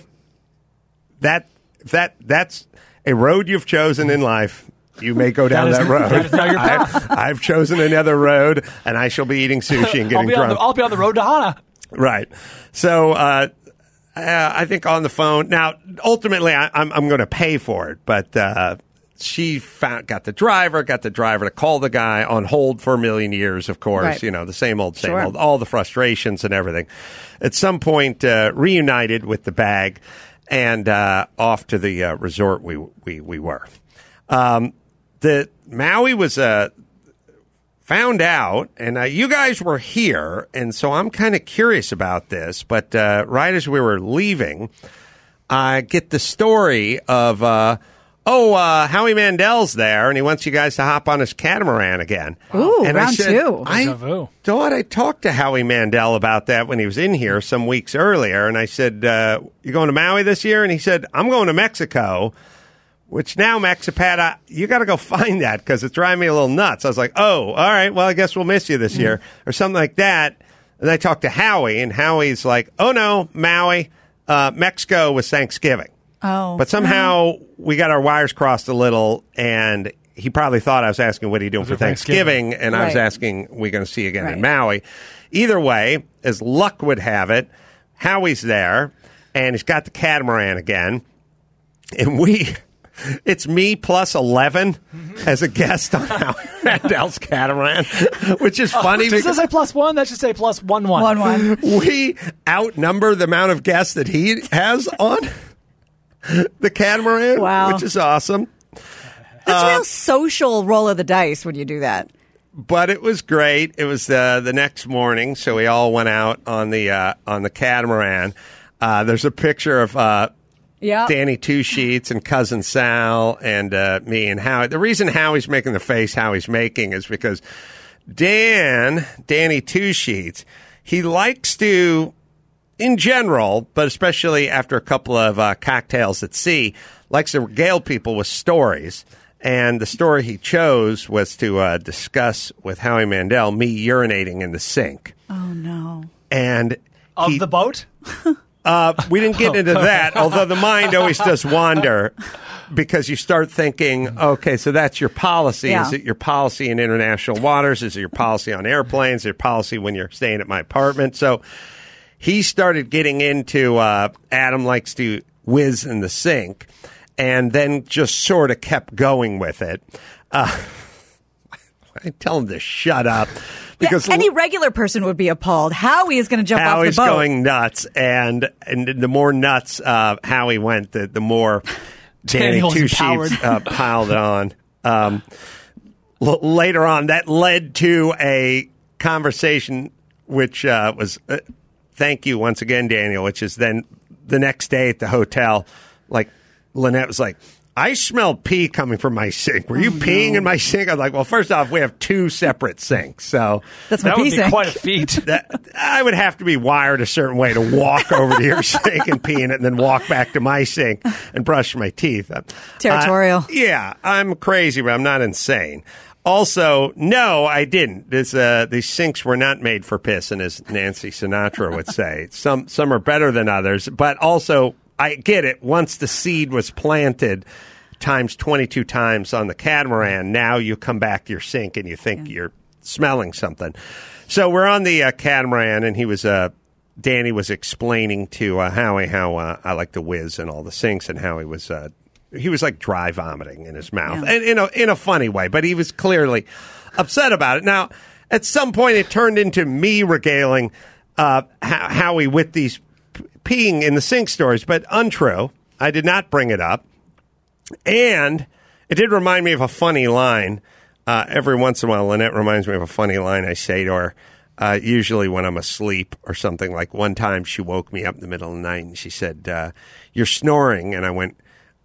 that that that's a road you've chosen in life. You may go down That that, is- road. that is now your path. I, I've chosen another road, and I shall be eating sushi and I'll getting be, on drunk. the, I'll be on the road to Hana. Right. So uh, uh, I think on the phone now. Ultimately, I, I'm I'm going to pay for it, but uh, she found got the driver, got the driver to call the guy on hold for a million years. Of course, Right. you know the same old, same Sure. old, all the frustrations and everything. At some point, uh, reunited with the bag, and uh, off to the uh, resort we we we were. Um, the Maui was a. Found out, and uh, you guys were here, and so I'm kind of curious about this. But uh, right as we were leaving, I get the story of, uh, oh, uh, Howie Mandel's there, and he wants you guys to hop on his catamaran again. Ooh, and I round said, two. I Deja vu. thought I talked to Howie Mandel about that when he was in here some weeks earlier, and I said, uh, you going to Maui this year? And he said, I'm going to Mexico. Which now, Maxipata, you got to go find that because it's driving me a little nuts. I was like, oh, all right, well, I guess we'll miss you this year or something like that. And I talked to Howie, and Howie's like, oh, no, Maui, uh, Mexico was Thanksgiving. Oh. But somehow we got our wires crossed a little, and he probably thought I was asking, what are you doing Was for it Thanksgiving? Thanksgiving? And I was Right. asking, we going to see you again in Right. Maui? Either way, as luck would have it, Howie's there, and he's got the catamaran again, and we. It's me plus eleven as a guest on Howie Mandel's catamaran, which is funny. Oh, does it say plus one? That should say plus one one. One one. We outnumber the amount of guests that he has on the catamaran, Wow. which is awesome. That's a real social roll of the dice when you do that. But it was great. It was uh, the next morning, so we all went out on the uh, on the catamaran. Uh, there's a picture of uh, Yeah. Danny Two Sheets and Cousin Sal and uh, me and Howie. The reason Howie's making the face Howie's making is because Dan, Danny Two Sheets, he likes to, in general, but especially after a couple of uh, cocktails at sea, likes to regale people with stories. And the story he chose was to uh, discuss with Howie Mandel me urinating in the sink. Oh, no. And Of he- the boat? Uh, we didn't get into that, although the mind always does wander because you start thinking, okay, so that's your policy. Yeah. Is it your policy in international waters? Is it your policy on airplanes? Is it your policy when you're staying at my apartment? So he started getting into uh, Adam likes to whiz in the sink and then just sort of kept going with it. Uh, I tell him to shut up. Because yeah, any regular person would be appalled. Howie is going to jump Howie's off the boat. going nuts, and and the more nuts uh, Howie went, the, the more Danny Daniel's Two empowered. Sheets uh, piled on. Um, l- later on, that led to a conversation which uh, was, uh, thank you once again, Daniel, which is then the next day at the hotel, like Lynette was like, I smelled pee coming from my sink. Were you Oh, peeing no. in my sink? I was like, well, first off, we have two separate sinks, so That's my That pee would be sink. quite a feat. that, I would have to be wired a certain way to walk over to your sink and pee in it and then walk back to my sink and brush my teeth. Uh, Territorial. yeah, I'm crazy, but I'm not insane. Also, no, I didn't. This, uh, these sinks were not made for pissing, as Nancy Sinatra would say. Some some are better than others, but also, I get it. Once the seed was planted, times twenty-two times on the catamaran, now you come back to your sink and you think you're smelling something. So we're on the uh, catamaran, and he was uh, Danny was explaining to uh, Howie how uh, I like to whiz in all the sinks, and how he was uh, he was like dry vomiting in his mouth, Yeah. and in a in a funny way, but he was clearly upset about it. Now, at some point, it turned into me regaling uh, Ho- Howie with these p- peeing in the sink stories, but untrue. I did not bring it up. And it did remind me of a funny line. Uh, every once in a while, Lynette reminds me of a funny line I say to her, uh, usually when I'm asleep or something. Like one time she woke me up in the middle of the night and she said, uh, you're snoring. And I went,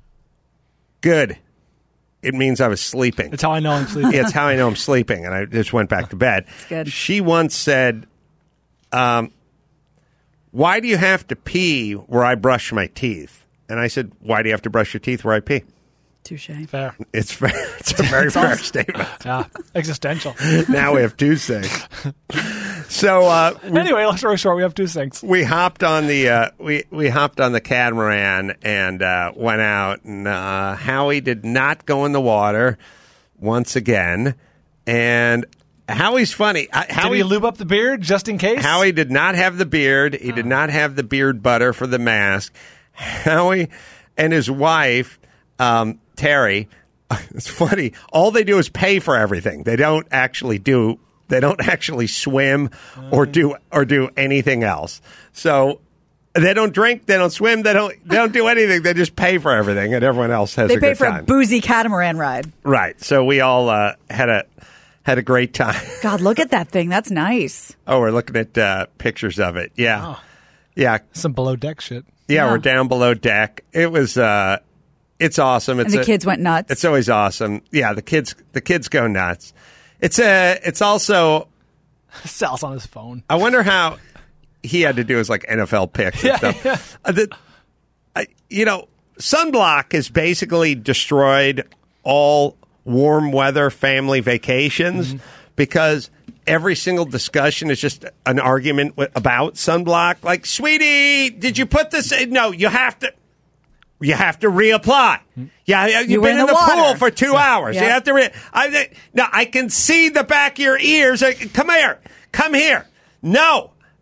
good. It means I was sleeping. That's how I know I'm sleeping. Yeah, it's how I know I'm sleeping. And I just went back to bed. good. She once said, um, why do you have to pee where I brush my teeth? And I said, why do you have to brush your teeth where I pee? Touche. Fair. It's fair. It's a very fair statement. Yeah. Existential. Now we have two sinks. So uh, we, Anyway, long story short, we have two sinks. we hopped on the uh, we we hopped on the catamaran and uh, went out. And uh, Howie did not go in the water once again. And Howie's funny. Uh, Did Howie he lube up the beard just in case? Howie did not have the beard. He did not have the beard butter for the mask. Howie and his wife, um, Terry, it's funny. All they do is pay for everything. They don't actually do. They don't actually swim or do or do anything else. So they don't drink. They don't swim. They don't. They don't do anything. They just pay for everything, and everyone else has They a pay good for time. a boozy catamaran ride. Right. So we all uh, had a had a great time. God, look at that thing. That's nice. Oh, we're looking at uh, pictures of it. Yeah. Yeah. Some below deck shit. Yeah, Yeah. we're down below deck. It was, uh, it's awesome. It's And the a- kids went nuts. It's always awesome. Yeah, the kids, the kids go nuts. It's a, it's also. Sal's on his phone. I wonder how he had to do his like N F L picks and Yeah, stuff. yeah. Uh, the, I, you know, sunblock has basically destroyed all warm weather family vacations Mm-hmm. because every single discussion is just an argument w- about sunblock. Like, sweetie, did you put this in? No, you have to. You have to reapply. Yeah, you, you've were been in in the the, pool water. for two hours. Yeah. You have to. Re- I, now I can see the back of your ears. Uh, Come here. Come here. No.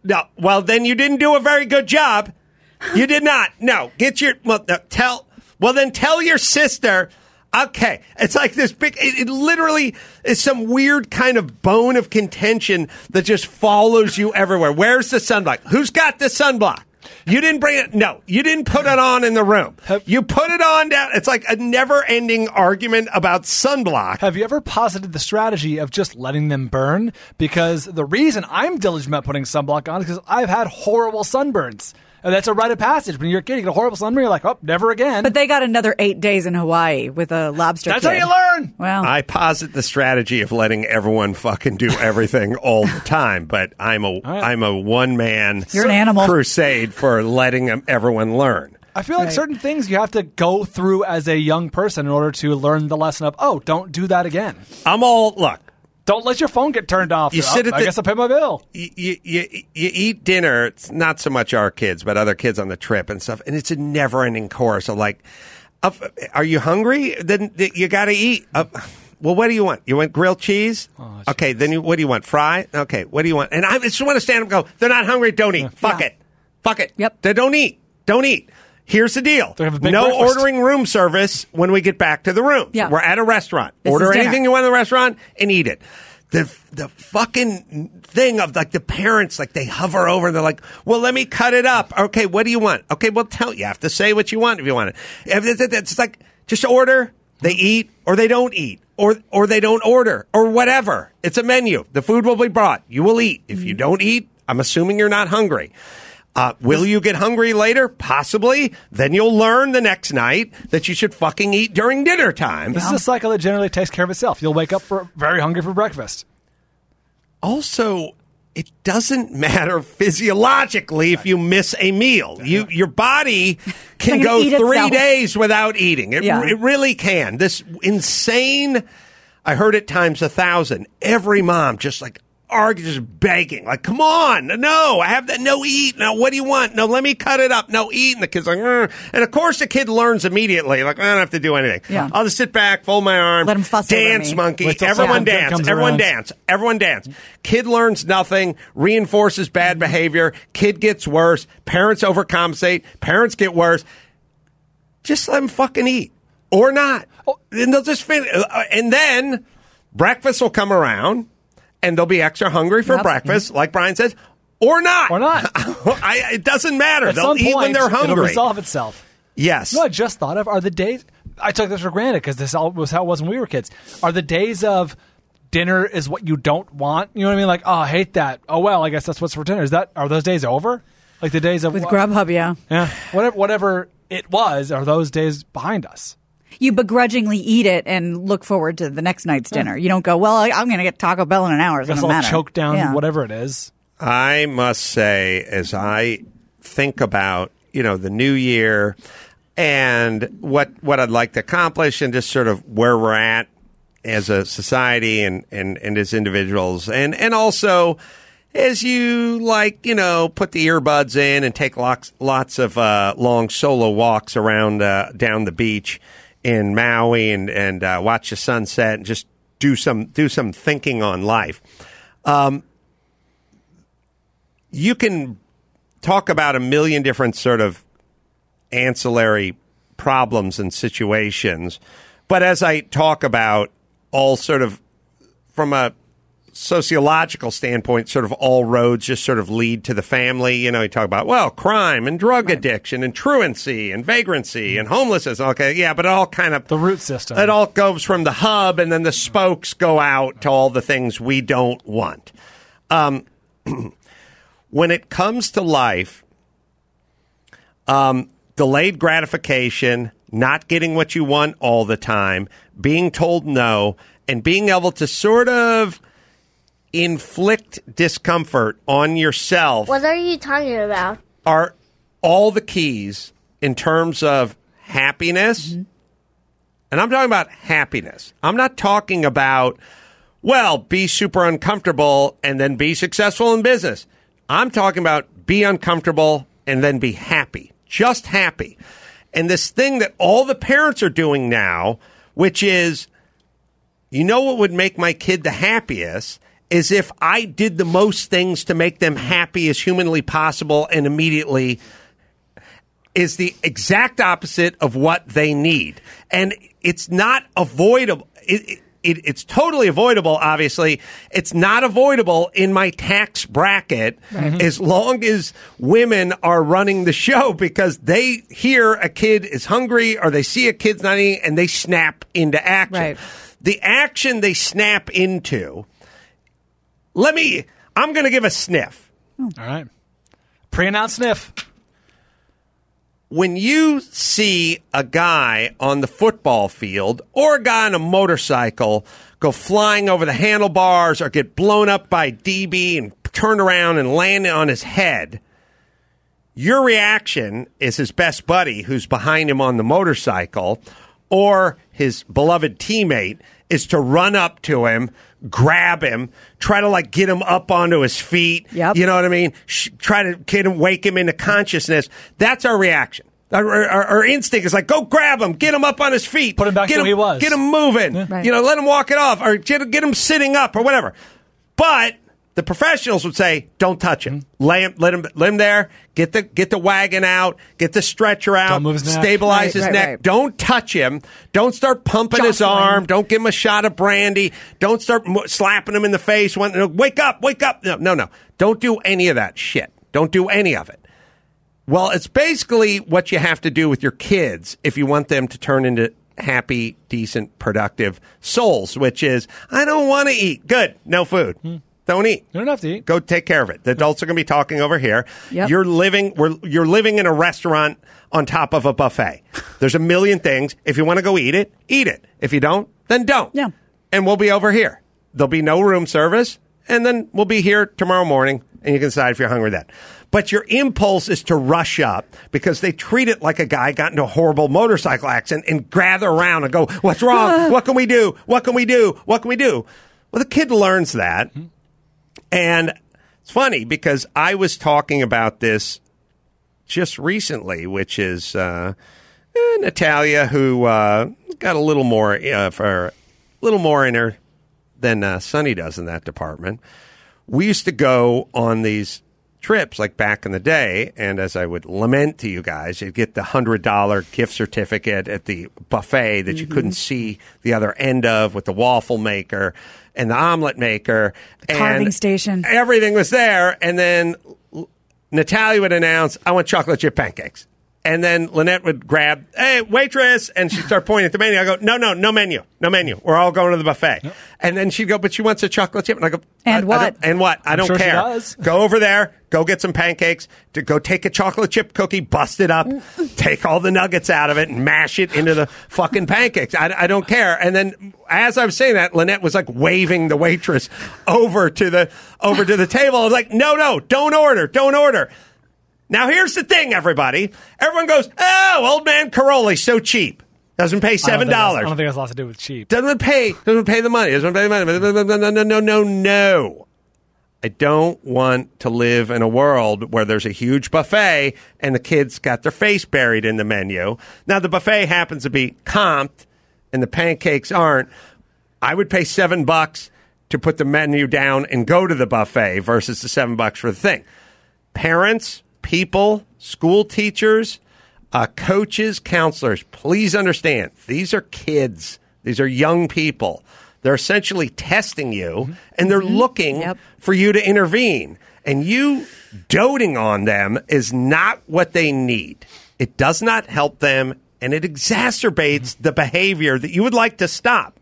no. Well, then you didn't do a very good job. You did not. No, get your well. No, tell. Well, then tell your sister. Okay, it's like this big. It, it literally is some weird kind of bone of contention that just follows you everywhere. Where's the sunblock? Who's got the sunblock? You didn't bring it. No, you didn't put it on in the room. You put it on down. It's like a never-ending argument about sunblock. Have you ever posited the strategy of just letting them burn? Because the reason I'm diligent about putting sunblock on is because I've had horrible sunburns. And that's a rite of passage. When you're a kid, you get a horrible sunburn, you're like, oh, never again. But they got another eight days in Hawaii with a lobster That's kid. how you learn. Well, I posit the strategy of letting everyone fucking do everything all the time, but I'm a right. I'm a one man You're an animal. crusade for letting everyone learn. I feel like Right. certain things you have to go through as a young person in order to learn the lesson of, oh, don't do that again. I'm all look. Don't let your phone get turned off. You Oh, sit at I the- guess I'll pay my bill. You, you, you, you eat dinner. It's not so much our kids, but other kids on the trip and stuff. And it's a never-ending course of like, uh, are you hungry? Then th- you got to eat. Uh, well, what do you want? You want grilled cheese? Oh, okay, then you, what do you want? Fry? Okay, what do you want? And I just want to stand up and go, they're not hungry. Don't eat. Fuck Yeah. it. Fuck it. Yep. They don't eat. Don't eat. Here's the deal. They have a big No breakfast. ordering room service when we get back to the room. Yeah. We're at a restaurant. This Order is dinner. anything you want in the restaurant and eat it. The the fucking thing of like the parents, like they hover over and they're like, well, let me cut it up. Okay, what do you want? Okay, well, tell you have to say what you want if you want it. If it- it- It's like just order, they eat or they don't eat or or they don't order or whatever. It's a menu. The food will be brought. You will eat. If you don't eat, I'm assuming you're not hungry. Uh, will you get hungry later? Possibly. Then you'll learn the next night that you should fucking eat during dinner time. This is a cycle that generally takes care of itself. You'll wake up for very hungry for breakfast. Also, it doesn't matter physiologically if you miss a meal. You, your body can gonna go eat three itself. days without eating. It, Yeah. it really can. This insane, I heard it times a thousand. Every mom just like arguing, just begging, like, come on, no, I have that, no, eat, no, what do you want? No, let me cut it up, no, eat. And the kid's like, "Ugh." And of course the kid learns immediately, like, I don't have to do anything. Yeah. I'll just sit back, fold my arm, Let him fuss over dance, me. monkey, Wait till everyone something good dance, comes everyone around. dance. Everyone dance. Kid learns nothing, reinforces bad behavior. Kid gets worse. Parents overcompensate. Parents get worse. Just let them fucking eat or not. And they'll just finish. And then breakfast will come around and they'll be extra hungry for Yep. breakfast, like Brian says, or not. Or not. I, it doesn't matter. At They'll some eat point, when they're it'll hungry. resolve itself. Yes. You know what I just thought of? Are the days, I took this for granted because this all was how it was when we were kids. Are the days of dinner is what you don't want? You know what I mean? Like, oh, I hate that. Oh, well, I guess that's what's for dinner. Is that, are those days over? Like the days of with Grubhub, yeah. Yeah. Whatever, whatever it was, are those days behind us? You begrudgingly eat it and look forward to the next night's dinner. You don't go, well, I, I'm going to get Taco Bell in an hour. It I guess doesn't I'll matter. choke down Yeah. whatever it is. I must say, as I think about, you know, the new year and what what I'd like to accomplish and just sort of where we're at as a society and, and, and as individuals, and, and also as you, like, you know, put the earbuds in and take lots, lots of uh, long solo walks around uh, down the beach in Maui and, and uh, watch the sunset and just do some do some thinking on life. Um, you can talk about a million different sort of ancillary problems and situations, but as I talk about all sort of from a sociological standpoint, sort of all roads just sort of lead to the family. You know, you talk about, well, crime and drug addiction and truancy and vagrancy and homelessness. Okay, yeah, but it all kind of... The root system. It all goes from the hub, and then the spokes go out to all the things we don't want. Um, when it comes to life, um, delayed gratification, not getting what you want all the time, being told no, and being able to sort of inflict discomfort on yourself What are you talking about? are all the keys in terms of happiness. Mm-hmm. And I'm talking about happiness. I'm not talking about, well, be super uncomfortable and then be successful in business. I'm talking about be uncomfortable and then be happy. Just happy. And this thing that all the parents are doing now, which is, you know what would make my kid the happiest? is if I did the most things to make them happy as humanly possible and immediately is the exact opposite of what they need. And it's not avoidable. It, it, it, it's totally avoidable, obviously. It's not avoidable in my tax bracket mm-hmm. as long as women are running the show, because they hear a kid is hungry or they see a kid's not eating and they snap into action. Right. The action they snap into, let me, I'm going to give a sniff. All right. Pre-announced sniff. When you see a guy on the football field or a guy on a motorcycle go flying over the handlebars or get blown up by D B and turn around and land on his head, your reaction is his best buddy who's behind him on the motorcycle or his beloved teammate is to run up to him, grab him, try to like get him up onto his feet. Yep. You know what I mean? Sh- try to get him, wake him into consciousness. That's our reaction. Our, our, our instinct is like, go grab him, get him up on his feet, put him back get to him, where he was, get him moving. Yeah. Right. You know, let him walk it off, or get, get him sitting up, or whatever. But the professionals would say, don't touch him. Mm-hmm. Lay him, let him, let him there. Get the get the wagon out. Get the stretcher out. Don't move his neck. Stabilize Right, his right, neck. right. Don't touch him. Don't start pumping his Jostling. arm. Don't give him a shot of brandy. Don't start mo- slapping him in the face. When, no, wake up, wake up. No, no, no. Don't do any of that shit. Don't do any of it. Well, it's basically what you have to do with your kids if you want them to turn into happy, decent, productive souls, which is, I don't want to eat. Good. No food. Hmm. Don't eat. You don't have to eat. Go take care of it. The adults are going to be talking over here. Yep. You're living. We're, you're living in a restaurant on top of a buffet. There's a million things. If you want to go eat it, eat it. If you don't, then don't. Yeah. And we'll be over here. There'll be no room service, and then we'll be here tomorrow morning, and you can decide if you're hungry then. But your impulse is to rush up because they treat it like a guy got into a horrible motorcycle accident and gather around and go, what's wrong? What can we do? What can we do? What can we do? Well, the kid learns that. Mm-hmm. And it's funny because I was talking about this just recently, which is uh, eh, Natalia, who uh, got a little more uh, for a little more in her than uh, Sonny does in that department. We used to go on these trips like back in the day, and as I would lament to you guys, you'd get the one hundred dollars gift certificate at the buffet that you mm-hmm. couldn't see the other end of, with the waffle maker and the omelet maker. The carving station. Everything was there, and then Natalia would announce, I want chocolate chip pancakes. And then Lynette would grab, hey, waitress, and she'd start pointing at the menu. I go, no, no, no menu, no menu. We're all going to the buffet. Yep. And then she'd go, but she wants a chocolate chip. And I go, and I, what? I and what? I I'm don't sure care. She does. Go over there, go get some pancakes, to go take a chocolate chip cookie, bust it up, take all the nuggets out of it, and mash it into the fucking pancakes. I, I don't care. And then as I was saying that, Lynette was like waving the waitress over to the over to the table. I was like, no, no, don't order, don't order. Now, here's the thing, everybody. Everyone goes, oh, old man Caroli's so cheap. Doesn't pay seven dollars. I don't think it has a lot to do with cheap. Doesn't pay, doesn't pay the money. Doesn't pay the money. No, no, no, no, no, no. I don't want to live in a world where there's a huge buffet and the kids got their face buried in the menu. Now, the buffet happens to be comped and the pancakes aren't. I would pay seven bucks to put the menu down and go to the buffet versus the seven bucks for the thing. Parents, people, school teachers, uh, coaches, counselors, please understand, these are kids. These are young people. They're essentially testing you, mm-hmm. and they're looking yep. for you to intervene. And you doting on them is not what they need. It does not help them, and it exacerbates mm-hmm. the behavior that you would like to stop.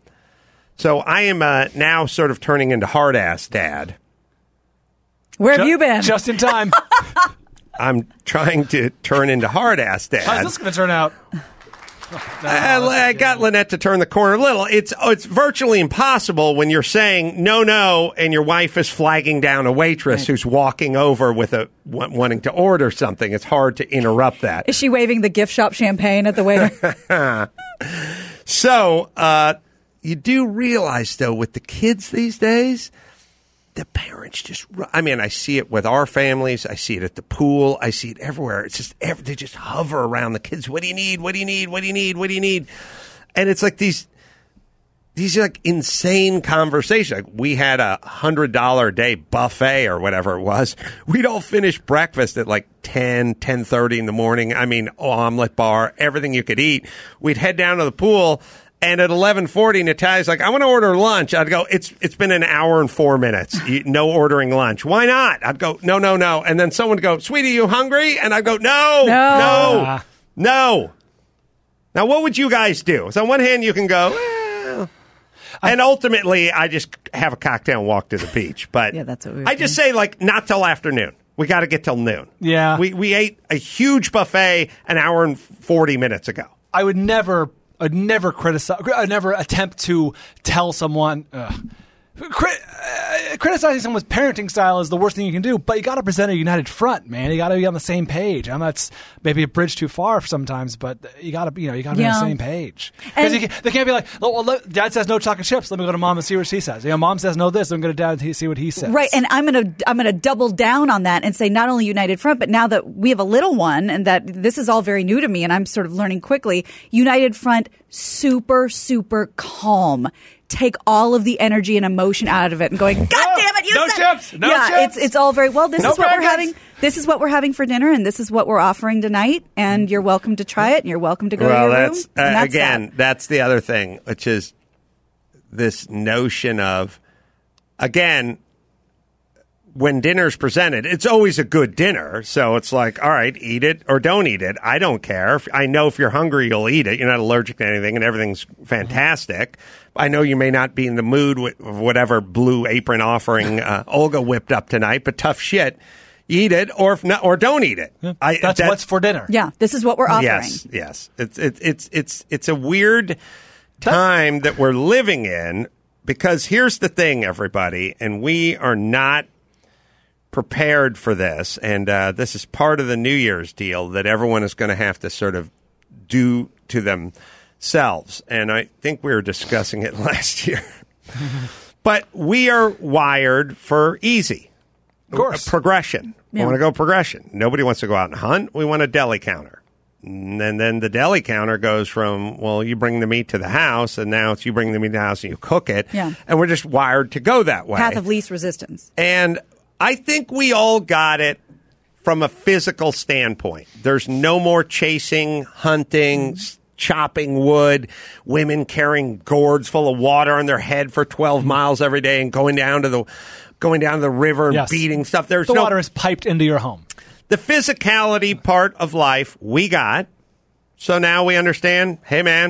So I am uh, now sort of turning into hard-ass dad. Where have just, you been? Just in time. I'm trying to turn into hard-ass dad. How's this going to turn out? No, I, I got Lynette to turn the corner a little. It's oh, it's virtually impossible when you're saying no, no, and your wife is flagging down a waitress right. who's walking over with a w- wanting to order something. It's hard to interrupt that. Is she waving the gift shop champagne at the waiter? So uh, you do realize, though, with the kids these days, the parents just, I mean, I see it with our families. I see it at the pool. I see it everywhere. It's just, they just hover around the kids. What do you need? What do you need? What do you need? What do you need? And it's like these, these are like insane conversations. Like we had a hundred dollar a day buffet or whatever it was. We'd all finish breakfast at like ten, ten thirty in the morning. I mean, omelet bar, everything you could eat. We'd head down to the pool. And at eleven forty, Natalia's like, I want to order lunch. I'd go, it's it's been an hour and four minutes. You, no ordering lunch. Why not? I'd go, no, no, no. And then someone would go, sweetie, you hungry? And I'd go, no, No. no, Ah. no. Now, what would you guys do? So on one hand, you can go, well. And ultimately, I just have a cocktail and walk to the beach. But Yeah, that's what we were I just say, like, not till afternoon. We got to get till noon. Yeah. We, we ate a huge buffet an hour and forty minutes ago. I would never, I'd never criticize, I'd never attempt to tell someone. Ugh. Crit, uh, criticizing someone's parenting style is the worst thing you can do, but you got to present a united front, man. You got to be on the same page. And that's maybe a bridge too far sometimes, but you got to, you know, you got to be on Yeah. the same page. Because And- can, they can't be like, oh, well, let, Dad says no chocolate chips. Let me go to Mom and see what she says. You know, Mom says no this. Let me go to Dad and see what he says. Right, and I'm gonna I'm gonna double down on that and say not only United Front, but now that we have a little one and that this is all very new to me and I'm sort of learning quickly, United Front, super, super calm. Take all of the energy and emotion out of it and going, God damn it, you No said chips, no yeah, chips. it's it's all very well. This No is what we're pancakes. having. This is what we're having for dinner, and this is what we're offering tonight. And you're welcome to try it, and you're welcome to go well, to your that's, room. And uh, that's again, that. that's the other thing, which is this notion of, again, when dinner's presented, it's always a good dinner. So it's like, all right, eat it or don't eat it. I don't care. If, I know if you're hungry, you'll eat it. You're not allergic to anything, and everything's fantastic. I know you may not be in the mood with whatever blue apron offering uh, Olga whipped up tonight, but tough shit. Eat it or if not, or don't eat it. I, That's that- what's for dinner. Yeah, this is what we're offering. Yes, yes. It's it's it's it's it's a weird time that we're living in because here's the thing, everybody, and we are not prepared for this, and uh, this is part of the New Year's deal that everyone is going to have to sort of do to themselves. And I think we were discussing it last year, but we are wired for easy. Of course. Progression. We Yeah. want to go progression. Nobody wants to go out and hunt. We want a deli counter. And then the deli counter goes from, well, you bring the meat to the house, and now it's you bring the meat to the house and you cook it. Yeah. And we're just wired to go that way. Path of least resistance. And I think we all got it from a physical standpoint. There's no more chasing, hunting, s- chopping wood, women carrying gourds full of water on their head for twelve miles every day and going down to the going down to the river and Yes. beating stuff. There's The no water is piped into your home. the physicality part of life we got. So now we understand, hey man,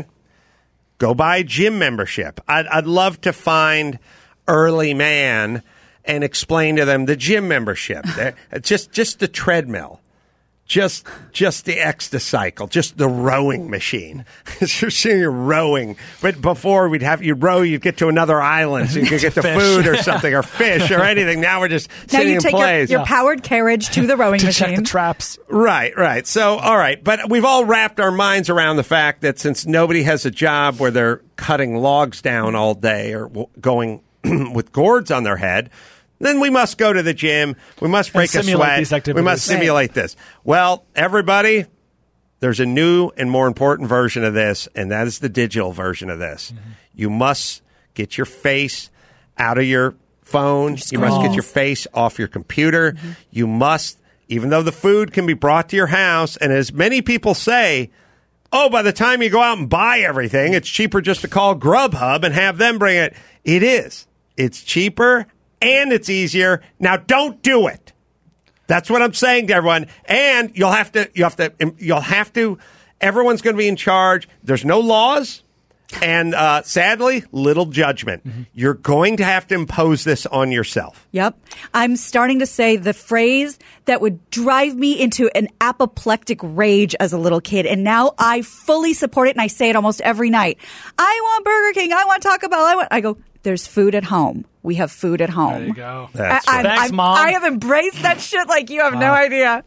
go buy a gym membership. I'd, I'd love to find early man and explain to them the gym membership. They're- just just the treadmill. Just just the Extacycle, just the rowing machine. You're seeing you're rowing. But before we'd have you row, you'd get to another island so you could get the Fish. food or something or fish or anything. Now we're just Now sitting you in take your, place. your powered carriage to the rowing To machine. check the traps. Right, right. So, all right. But we've all wrapped our minds around the fact that since nobody has a job where they're cutting logs down all day or w- going with gourds on their head, then we must go to the gym. We must break a simulate sweat. these activities. We must Right. simulate this. Well, everybody, there's a new and more important version of this, and that is the digital version of this. Mm-hmm. You must get your face out of your phone. You must get your face off your computer. Mm-hmm. You must, even though the food can be brought to your house, and as many people say, oh, by the time you go out and buy everything, it's cheaper just to call Grubhub and have them bring it. It is. It's cheaper and it's easier. Now, don't do it. That's what I'm saying to everyone. And you'll have to, you have to, you'll have to, everyone's going to be in charge. There's no laws. And uh, sadly, little judgment. Mm-hmm. You're going to have to impose this on yourself. Yep. I'm starting to say the phrase that would drive me into an apoplectic rage as a little kid. And now I fully support it and I say it almost every night. I want Burger King. I want Taco Bell. I want, I go, there's food at home. We have food at home. There you go. That's I, right. I'm- Thanks, I'm- Mom. I have embraced that shit like you have no idea.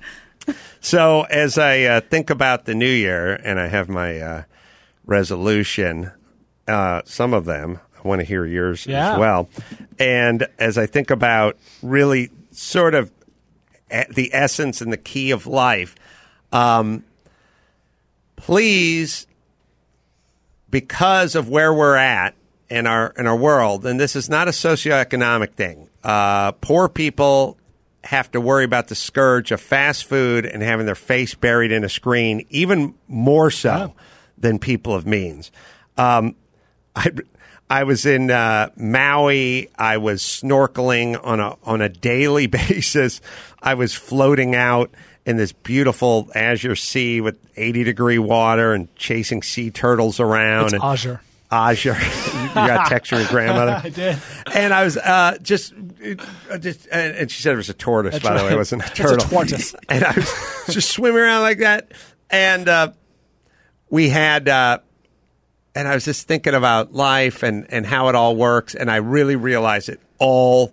So as I uh, think about the new year, and I have my uh, resolution, uh, some of them, I want to hear yours Yeah. as well. And as I think about really sort of e- the essence and the key of life, um, please, because of where we're at in our in our world, and this is not a socioeconomic thing. Uh, poor people have to worry about the scourge of fast food and having their face buried in a screen, even more so Wow. than people of means. Um, I I was in uh, Maui. I was snorkeling on a on a daily basis. I was floating out in this beautiful azure sea with eighty degree water and chasing sea turtles around. It's and azure. Azure. You got a text from your grandmother. I did. And I was uh, just, uh, just and, and she said it was a tortoise, That's by the way. right. It wasn't a It's a turtle. tortoise. And I was just swimming around like that. And uh, we had, uh, and I was just thinking about life and, and how it all works. And I really realized it all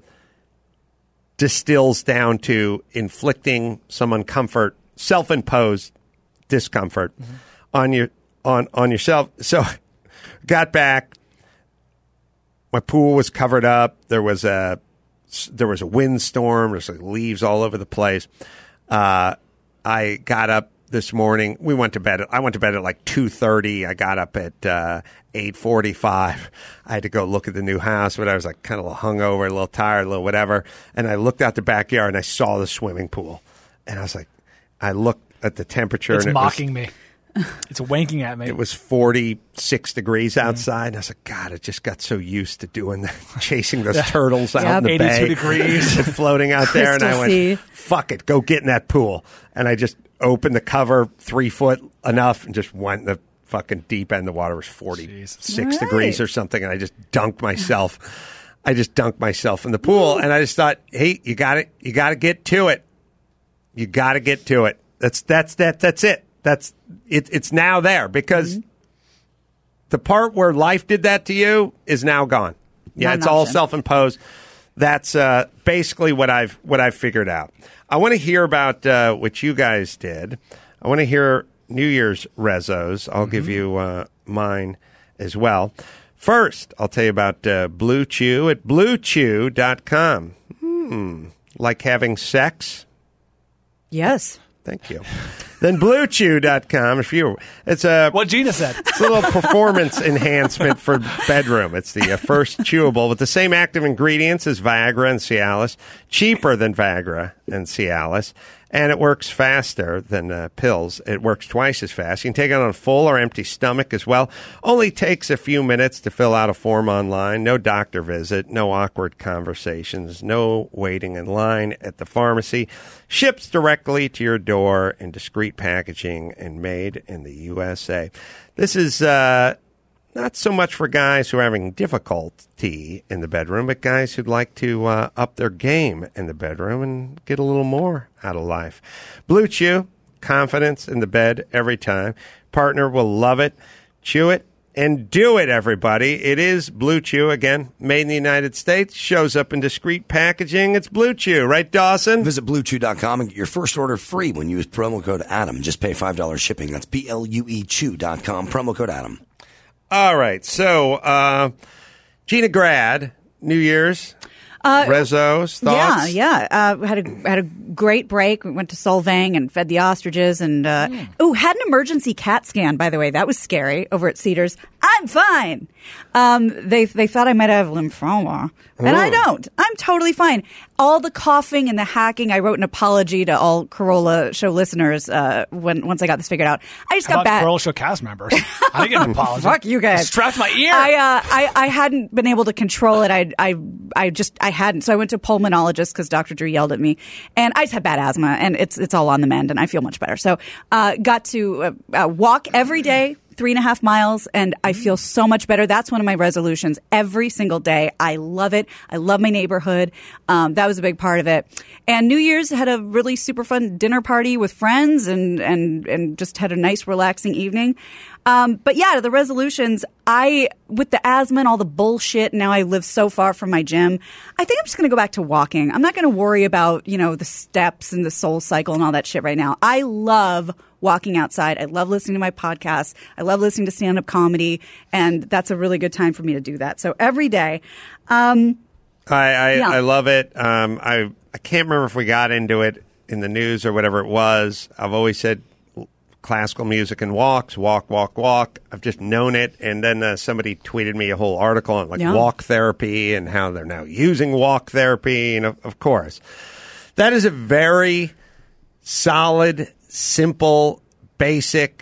distills down to inflicting some uncomfort, self-imposed discomfort mm-hmm. on your on on yourself. So got back, my pool was covered up. There was a there was a windstorm. There's like leaves all over the place. Uh, I got up this morning. We went to bed. I went to bed at like two thirty. I got up at uh, eight forty-five. I had to go look at the new house, but I was like kind of a little hungover, a little tired, a little whatever. And I looked out the backyard and I saw the swimming pool. And I was like, I looked at the temperature. It's and it mocking was, me. It's winking at me. It was forty-six degrees outside. And I was like, God, I just got so used to doing that, chasing those turtles out Yep. in the eighty-two bay. degrees. And floating out there. And I Crystal went, sea. fuck it, go get in that pool. And I just opened the cover three foot enough and just went in the fucking deep end. The water was forty-six Right. degrees or something. And I just dunked myself. I just dunked myself in the pool. And I just thought, hey, you got to you got to get to it. You got to get to it. That's that's that that's it. That's it. It's now there because mm-hmm. the part where life did that to you is now gone. Yeah, Not it's an all option. self-imposed. That's uh, basically what I've what I've figured out. I want to hear about uh, what you guys did. I want to hear New Year's rezos. I'll mm-hmm. give you uh, mine as well. First, I'll tell you about uh, Blue Chew at blue chew dot com. Hmm. Like having sex? Yes. Thank you. Then blue chew dot com. If you, it's a What Gina said. it's a little performance enhancement for bedroom. It's the uh, first chewable with the same active ingredients as Viagra and Cialis, cheaper than Viagra and Cialis, and it works faster than uh, pills. It works twice as fast. You can take it on a full or empty stomach as well. Only takes a few minutes to fill out a form online. No doctor visit. No awkward conversations. No waiting in line at the pharmacy. Ships directly to your door in discreet packaging and made in the U S A. This is uh, not so much for guys who are having difficulty in the bedroom, but guys who'd like to uh, up their game in the bedroom and get a little more out of life. Blue Chew, confidence in the bed every time. Partner will love it. Chew it and do it, everybody. It is Blue Chew, again, made in the United States. Shows up in discreet packaging. It's Blue Chew, right, Dawson? Visit blue chew dot com and get your first order free when you use promo code Adam. Just pay five dollars shipping. That's B L U E chew dot com, promo code Adam. All right. So, uh, Gina Grad, New Year's, uh, rezos, thoughts? Yeah, yeah. Uh, had a had a great break. We went to Solvang and fed the ostriches, and uh, mm. oh, had an emergency CAT scan. By the way, that was scary over at Cedars. I'm fine. Um, they they thought I might have lymphoma, and Ooh. I don't. I'm totally fine. All the coughing and the hacking. I wrote an apology to all Corolla Show listeners uh, when once I got this figured out. I just How got about bad. Corolla Show cast members. I didn't get an apology. Fuck you guys. Strapped my ear. I, uh, I I hadn't been able to control it. I I I just I hadn't. So I went to a pulmonologist because Doctor Drew yelled at me, and I just had bad asthma, and it's it's all on the mend, and I feel much better. So uh, got to uh, uh, walk every day. Three and a half miles, and I feel so much better. That's one of my resolutions every single day. I love it. I love my neighborhood. Um, that was a big part of it. And New Year's had a really super fun dinner party with friends, and and and just had a nice, relaxing evening. Um, but yeah, the resolutions, I, with the asthma and all the bullshit, now I live so far from my gym, I think I'm just going to go back to walking. I'm not going to worry about, you know, the steps and the soul cycle and all that shit right now. I love walking outside. I love listening to my podcasts. I love listening to stand-up comedy, and that's a really good time for me to do that. So every day. Um, I I, yeah. I love it. Um, I I can't remember if we got into it in the news or whatever it was. I've always said classical music and walks, walk, walk, walk. I've just known it. And then uh, somebody tweeted me a whole article on like Yeah. walk therapy and how they're now using walk therapy. And of, of course, that is a very solid, simple, basic,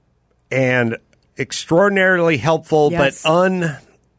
and extraordinarily helpful, Yes. but un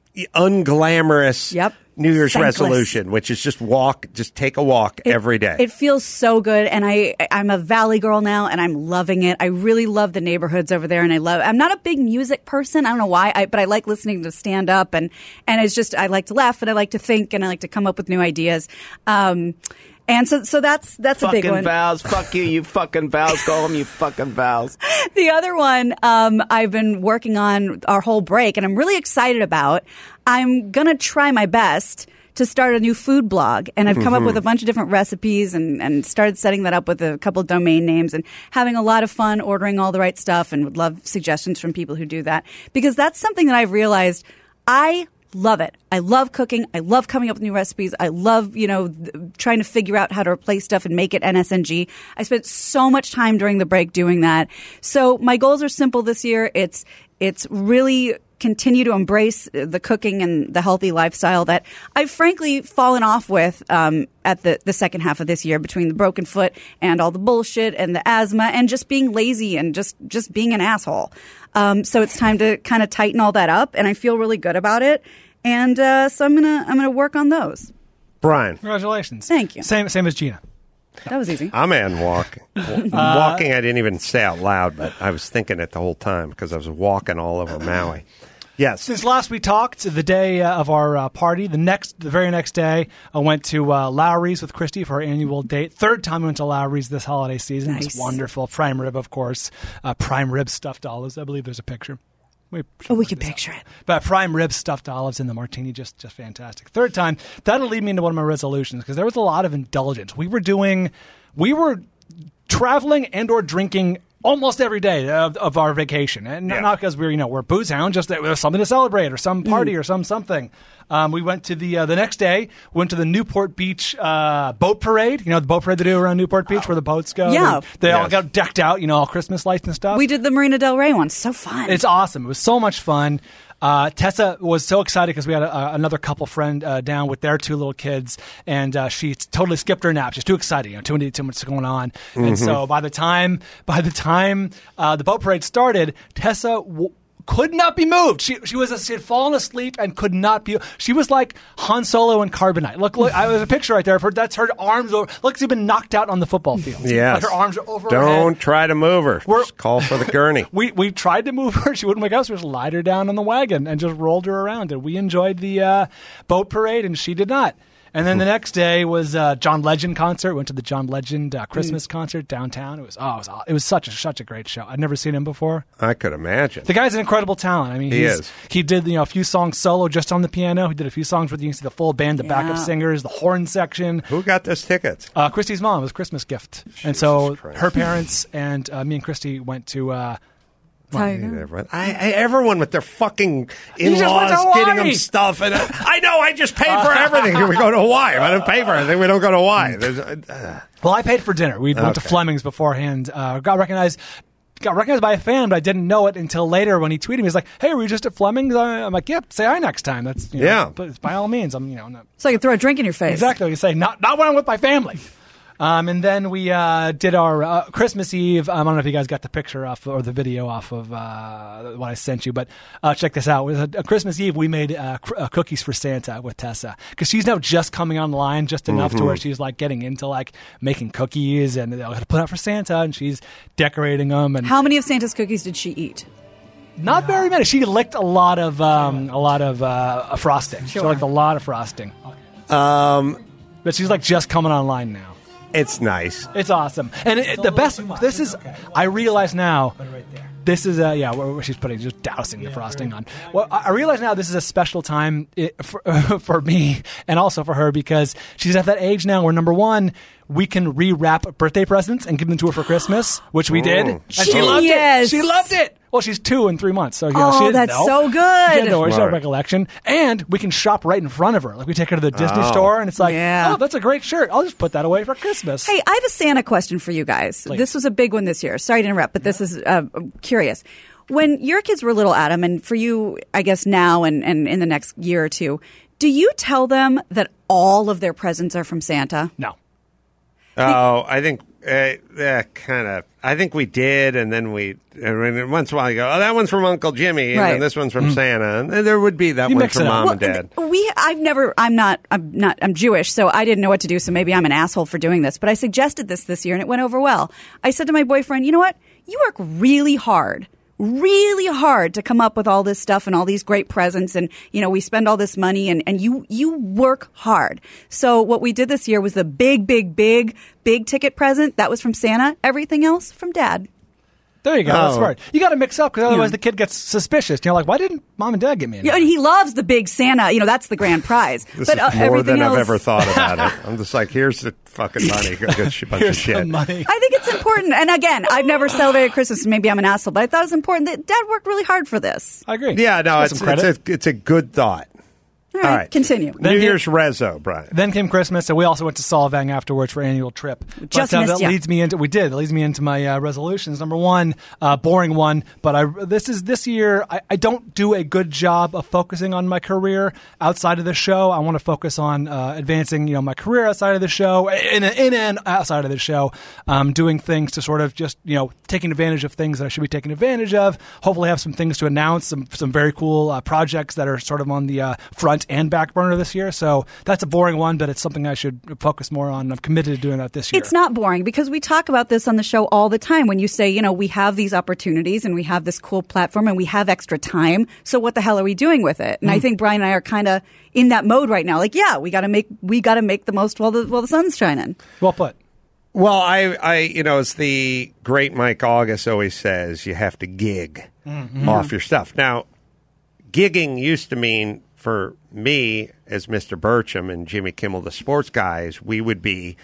unglamorous Yep. New Year's Thankless. resolution, which is just walk, just take a walk It- every day. It feels so good, and I I'm a Valley girl now, and I'm loving it. I really love the neighborhoods over there, and I love. I'm not a big music person. I don't know why, I, but I like listening to stand up, and and it's just I like to laugh, and I like to think, and I like to come up with new ideas. Um, and so so that's that's a big Fucking one. vows. Fuck you, you fucking vows. Call them you fucking vows. The other one um, I've been working on our whole break, and I'm really excited about. I'm going to try my best to start a new food blog, and I've come up with a bunch of different recipes and, and started setting that up with a couple of domain names and having a lot of fun ordering all the right stuff, and would love suggestions from people who do that, because that's something that I've realized I love it. I love cooking. I love coming up with new recipes. I love, you know, th- trying to figure out how to replace stuff and make it N S N G. I spent so much time during the break doing that. So my goals are simple this year. It's it's really continue to embrace the cooking and the healthy lifestyle that I've frankly fallen off with um, at the, the second half of this year, between the broken foot and all the bullshit and the asthma and just being lazy and just, just being an asshole. Um, so it's time to kind of tighten all that up, and I feel really good about it. And uh, so I'm gonna I'm gonna work on those. Brian. Congratulations. Thank you. Same same as Gina. That was easy. I'm in walking. Walking, I didn't even say out loud, but I was thinking it the whole time because I was walking all over Maui. Yes. Since last we talked, the day uh, of our uh, party, the next, the very next day, I went to uh, Lowry's with Christy for our annual date. Third time I went to Lowry's this holiday season. It was Nice. wonderful. Prime rib, of course. Uh, prime rib stuffed olives. I believe there's a picture. We Oh, we can picture it. But prime rib, stuffed olives, and the martini, just just fantastic. Third time, that'll lead me into one of my resolutions, because there was a lot of indulgence. We were doing, we were traveling and or drinking almost every day of, of our vacation, and Yeah. not because we're you know we're booze hound, just that there was something to celebrate or some party Mm. or some something. Um, we went to the uh, the next day. Went to the Newport Beach uh, boat parade. You know the boat parade they do around Newport Beach, where the boats go. Yeah. they, they all Yes. got decked out. You know, all Christmas lights and stuff. We did the Marina Del Rey one. So fun. It's awesome. It was so much fun. Uh, Tessa was so excited because we had a, a, another couple friend uh, down with their two little kids, and uh, she totally skipped her nap. She's too excited, you know, too many, too much going on. And so by the time by the time uh, the boat parade started, Tessa w- could not be moved. She she was she had fallen asleep and could not be. She was like Han Solo in Carbonite. Look, look, I was a picture right there of her. That's her arms over. Look, she's been knocked out on the football field. Yes. Like her arms are over. her Don't head. try to move her. We're- Just call for the gurney. We we tried to move her. She wouldn't wake up. So we just lied her down on the wagon and just rolled her around. And we enjoyed the uh, boat parade, and she did not. And then the next day was uh, John Legend concert. Went to the John Legend uh, Christmas concert downtown. It was oh, it was, it was such a such a great show. I'd never seen him before. I could imagine. The guy's an incredible talent. I mean, He he's, is. He did you know a few songs solo just on the piano. He did a few songs with you can see the full band, the backup Yeah. singers, the horn section. Who got those tickets? Uh, Christy's mom. It was a Christmas gift, and so Christ. her parents and uh, me and Christy went to. Uh, Tiger. Everyone, I, I, everyone with their fucking just went to in-laws Hawaii. getting them stuff, and uh, I know I just paid for everything. We go to Hawaii. I don't pay for anything. We don't go to Hawaii. There's, uh, Well, I paid for dinner. We went to Okay. Fleming's beforehand. Uh, got recognized. Got recognized by a fan, but I didn't know it until later when he tweeted me. He's like, "Hey, were you just at Fleming's?" I'm like, "Yep." Say hi next time. That's you know, Yeah. But by all means, I'm you know not, So I can throw a drink in your face. exactly. You say not not when I'm with my family. Um, and then we uh, did our uh, Christmas Eve. Um, I don't know if you guys got the picture off or the video off of uh, what I sent you, but uh, check this out. It was a, a Christmas Eve, we made uh, cr- uh, cookies for Santa with Tessa because she's now just coming online, just enough to where she's like getting into like making cookies and they'll put out for Santa, and she's decorating them. And How many of Santa's cookies did she eat? not very many. She licked a lot of um, a lot of uh, frosting. She licked a lot of frosting. um, But she's like just coming online now. it's nice. It's awesome, and it, the best. This is. I realize now. This is a yeah. Where, where she's putting just dousing the frosting on. Well, I I realize now this is a special time it, for, for me and also for her because she's at that age now where number one. We can rewrap birthday presents and give them to her for Christmas, which we did, and she loved it. Genius. She loved it. Well, she's two in three months, so you know, Oh, she didn't that's know. so good. She didn't know her, she had no Smart. recollection, and we can shop right in front of her. Like we take her to the Disney Oh. store, and it's like, Yeah. oh, that's a great shirt. I'll just put that away for Christmas. Hey, I have a Santa question for you guys. Please. This was a big one this year. Sorry to interrupt, but this is uh, I'm curious. When your kids were little, Adam, and for you, I guess now and, and in the next year or two, do you tell them that all of their presents are from Santa? No. Oh, I think uh, yeah, kind of. I think we did, and then we and then once in a while you go, oh, that one's from Uncle Jimmy, and Right. then this one's from Santa, and then there would be that You one mix from it up. Mom Well, and Dad. th- we, I've never, I'm not, I'm not, I'm Jewish, so I didn't know what to do. So maybe I'm an asshole for doing this, but I suggested this this year and it went over well. I said to my boyfriend, you know what? You work really hard, really hard to come up with all this stuff and all these great presents. And, you know, we spend all this money and, and you, you work hard. So what we did this year was the big, big, big, big ticket present. That was from Santa. Everything else from Dad. There you go. That's Oh. smart. You got to mix up because otherwise Yeah. the kid gets suspicious. You're like, why didn't Mom and Dad get me? Yeah, and he loves the big Santa. You know, that's the grand prize. This but is uh, more everything than else, I've ever thought about it. I'm just like, here's the fucking money. Go get a bunch Here's of shit. some money. I think it's important. And again, I've never celebrated Christmas. So maybe I'm an asshole, but I thought it was important that Dad worked really hard for this. I agree. Yeah, no, Got it's some it's credit. a, it's a good thought. All right, All right. continue. New Then Year's rezo, Brian. Then came Christmas, and we also went to Solvang afterwards for annual trip. Just but, uh, missed that ya. leads me into we did. It leads me into my uh, resolutions. Number one, uh, boring one, but I this is this year. I, I don't do a good job of focusing on my career outside of the show. I want to focus on uh, advancing, you know, my career outside of the show, in in and outside of the show, um, doing things to sort of just you know taking advantage of things that I should be taking advantage of. Hopefully, have some things to announce, some some very cool uh, projects that are sort of on the uh, front and back burner this year. So that's a boring one, but it's something I should focus more on. I'm committed to doing that this year. It's not boring because we talk about this on the show all the time. When you say, you know, we have these opportunities and we have this cool platform and we have extra time. So what the hell are we doing with it? And I think Brian and I are kind of in that mode right now. Like, yeah, we got to make we got to make the most while the while the sun's shining. Well put. Well, I, I, you know, as the great Mike August always says, you have to gig off your stuff. Now, gigging used to mean for me as Mister Burcham and Jimmy Kimmel, the sports guys, we would be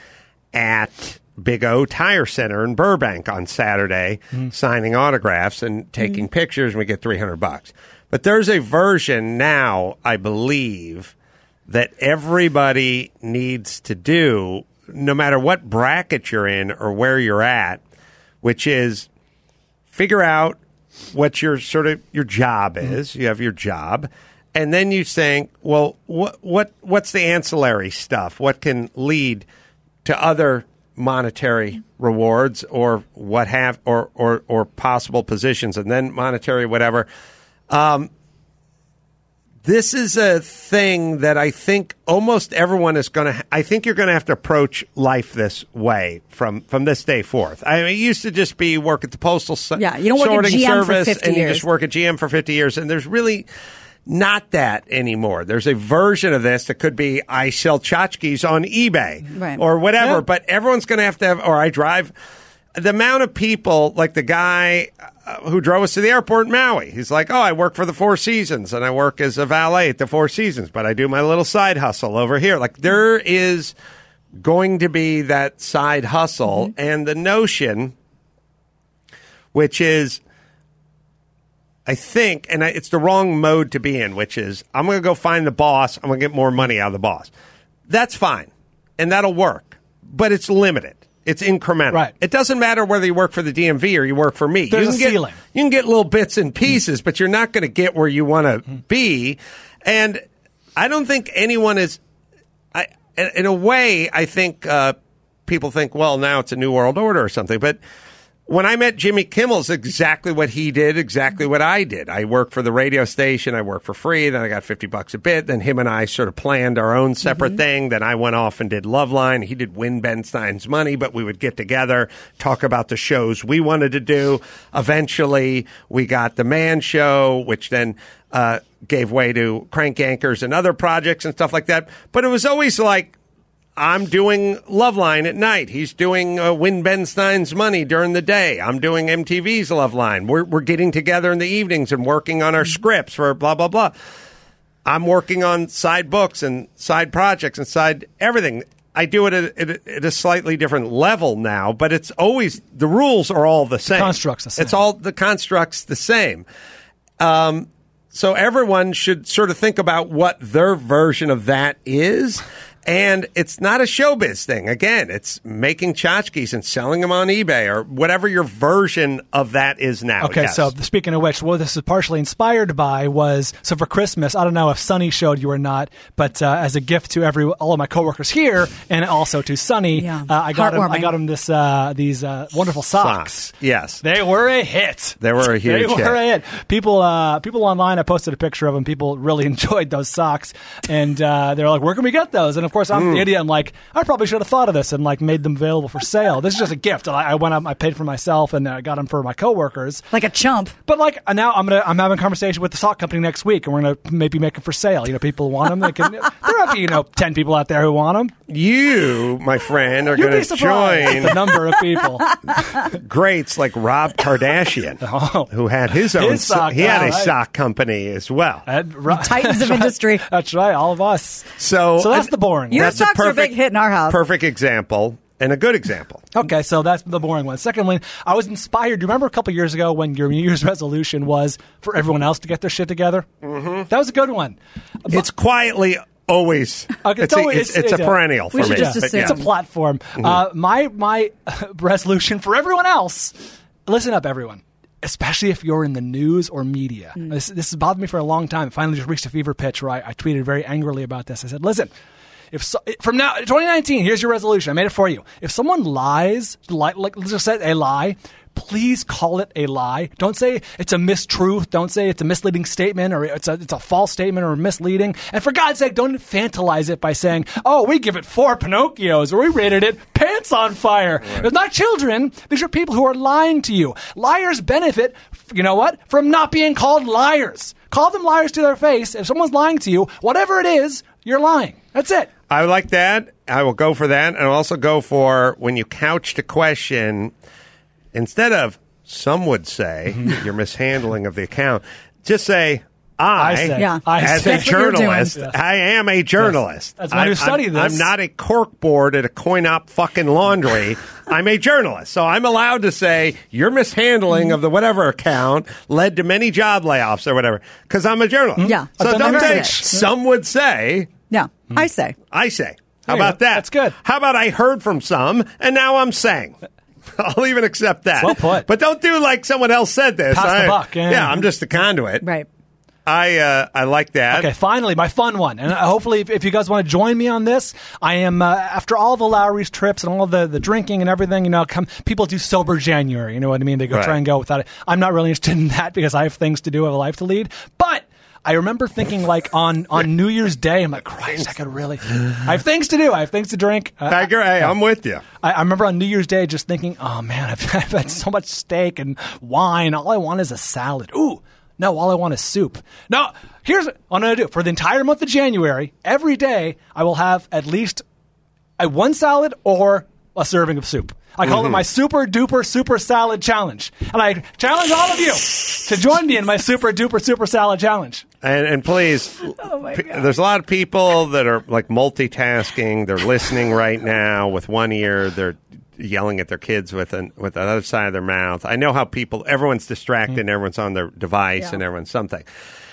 at Big O Tire Center in Burbank on Saturday signing autographs and taking pictures, and we get three hundred bucks. But there's a version now, I believe, that everybody needs to do, no matter what bracket you're in or where you're at, which is figure out what your sort of your job is. You have your job. And then you think, well, what what what's the ancillary stuff? What can lead to other monetary rewards or what have or or, or possible positions, and then monetary whatever. Um, this is a thing that I think almost everyone is going to. Ha- I think you're going to have to approach life this way from from this day forth. I mean, it used to just be work at the postal s- Yeah, you don't work at sorting G M for service, fifty and you years. just work at G M for fifty years, and there's really not that anymore. There's a version of this that could be I sell tchotchkes on eBay Right. or whatever, Yeah. but everyone's going to have to have, or I drive. The amount of people, like the guy uh, who drove us to the airport in Maui, he's like, oh, I work for the Four Seasons and I work as a valet at the Four Seasons, but I do my little side hustle over here. Like there is going to be that side hustle Mm-hmm. and the notion, which is, I think, and I, it's the wrong mode to be in, which is I'm going to go find the boss. I'm going to get more money out of the boss. That's fine, and that'll work, but it's limited. It's incremental. Right. It doesn't matter whether you work for the D M V or you work for me. There's you can a get, ceiling. You can get little bits and pieces, but you're not going to get where you want to be. And I don't think anyone is. I, in a way, I think uh, people think, well, now it's a new world order or something, but. When I met Jimmy Kimmel, it's exactly what he did, exactly what I did. I worked for the radio station. I worked for free. Then I got fifty bucks a bit. Then him and I sort of planned our own separate thing. Then I went off and did Loveline. He did Win Ben Stein's Money, but we would get together, talk about the shows we wanted to do. Eventually, we got The Man Show, which then uh, gave way to Crank Yankers and other projects and stuff like that. But it was always like, I'm doing Loveline at night. He's doing uh, Win Ben Stein's Money during the day. I'm doing M T V's Loveline. We're we're getting together in the evenings and working on our scripts for blah, blah, blah. I'm working on side books and side projects and side everything. I do it at, at, at a slightly different level now, but it's always the rules are all the same. The construct's the same. It's all the construct's the same. Um, so everyone should sort of think about what their version of that is. And it's not a showbiz thing. Again, it's making tchotchkes and selling them on eBay or whatever your version of that is now. Okay, yes. so speaking of which, what this is partially inspired by was, so for Christmas, I don't know if Sunny showed you or not, but uh, as a gift to every all of my coworkers here and also to Sunny, Yeah. uh, I got him, I Heartwarming. got him this uh, these uh, wonderful socks. Socks. Yes. They were a hit. They were a huge They were hit. a hit. People, uh, people online, I posted a picture of them. People really enjoyed those socks, and uh, they're like, "Where can we get those?" And of course, I'm Mm. the idiot. I'm like, I probably should have thought of this and like made them available for sale. This is just a gift. I, I went up, I paid for myself, and I got them for my coworkers. Like a chump. But like now, I'm gonna I'm having a conversation with the sock company next week, and we're gonna maybe make them for sale. You know, people want them. They can. There might be you know ten people out there who want them. You, my friend, are You'd going be to surprised join the number of people. greats like Rob Kardashian, Oh. who had his own. His sock- he had all a right. sock company as well. And, right, Titans of industry. That's right, all of us. So, So that's uh, the boring. Your one. That's a socks are a big perfect- hit in our house. Perfect example and a good example. Okay, so that's the boring one. Second one, I was inspired. Do you remember a couple years ago when your New Year's resolution was for everyone else to get their shit together? Mm-hmm. That was a good one. It's quietly always. Okay, it's, it's a, always- it's, it's it's a a- perennial for We should me. just But assume. yeah. It's a platform. Uh, my my resolution for everyone else. Listen up, everyone. Especially if you're in the news or media. This, this has bothered me for a long time. It finally just reached a fever pitch where I, I tweeted very angrily about this. I said, listen, if so, from now, twenty nineteen, here's your resolution. I made it for you. If someone lies, like, like let's just say a lie, please call it a lie. Don't say it's a mistruth. Don't say it's a misleading statement or it's a, it's a false statement or misleading. And for God's sake, don't infantilize it by saying, oh, we give it four Pinocchios or we rated it pants on fire. They're not children. These are people who are lying to you. Liars benefit, you know what, from not being called liars. Call them liars to their face. If someone's lying to you, whatever it is, you're lying. That's it. I like that. I will go for that. And I'll also go for when you couch the question, instead of some would say your mishandling of the account, just say, I, I say. Yeah. I as say. a That's what you're doing. journalist, Yes. I am a journalist. That's why you I'm- study I'm, this. I'm not a corkboard at a coin-op fucking laundry. I'm a journalist. So I'm allowed to say your mishandling of the whatever account led to many job layoffs or whatever because I'm a journalist. Yeah. So I've done don't the say, research. some would say, Yeah, I say. I say. How There you about go. that? That's good. How about I heard from some and now I'm saying? I'll even accept that. Well put. But don't do like someone else said this. Pass the I- buck, yeah. Yeah, I'm just a conduit. Right. I uh, I like that. Okay, finally, my fun one. And uh, hopefully, if, if you guys want to join me on this, I am, uh, after all the Lowry's trips and all the, the drinking and everything, you know, come, people do sober January. You know what I mean? They go Right. try and go without it. I'm not really interested in that because I have things to do, I have a life to lead. But I remember thinking, like, on, on New Year's Day, I'm like, Christ, I could really. I have things to do. I have things to drink. Uh, I agree. Hey, I'm with you. I, I remember on New Year's Day just thinking, oh, man, I've, I've had so much steak and wine. All I want is a salad. Ooh. No, all I want is soup. No, here's what I'm going to do. For the entire month of January, every day, I will have at least a one salad or a serving of soup. I call it my super duper super salad challenge. And I challenge all of you to join me in my super duper super salad challenge. And, and please, p- there's a lot of people that are like multitasking. They're listening right now with one ear. They're yelling at their kids with an, with the other side of their mouth. I know how people, everyone's distracted and everyone's on their device Yeah. and everyone's something.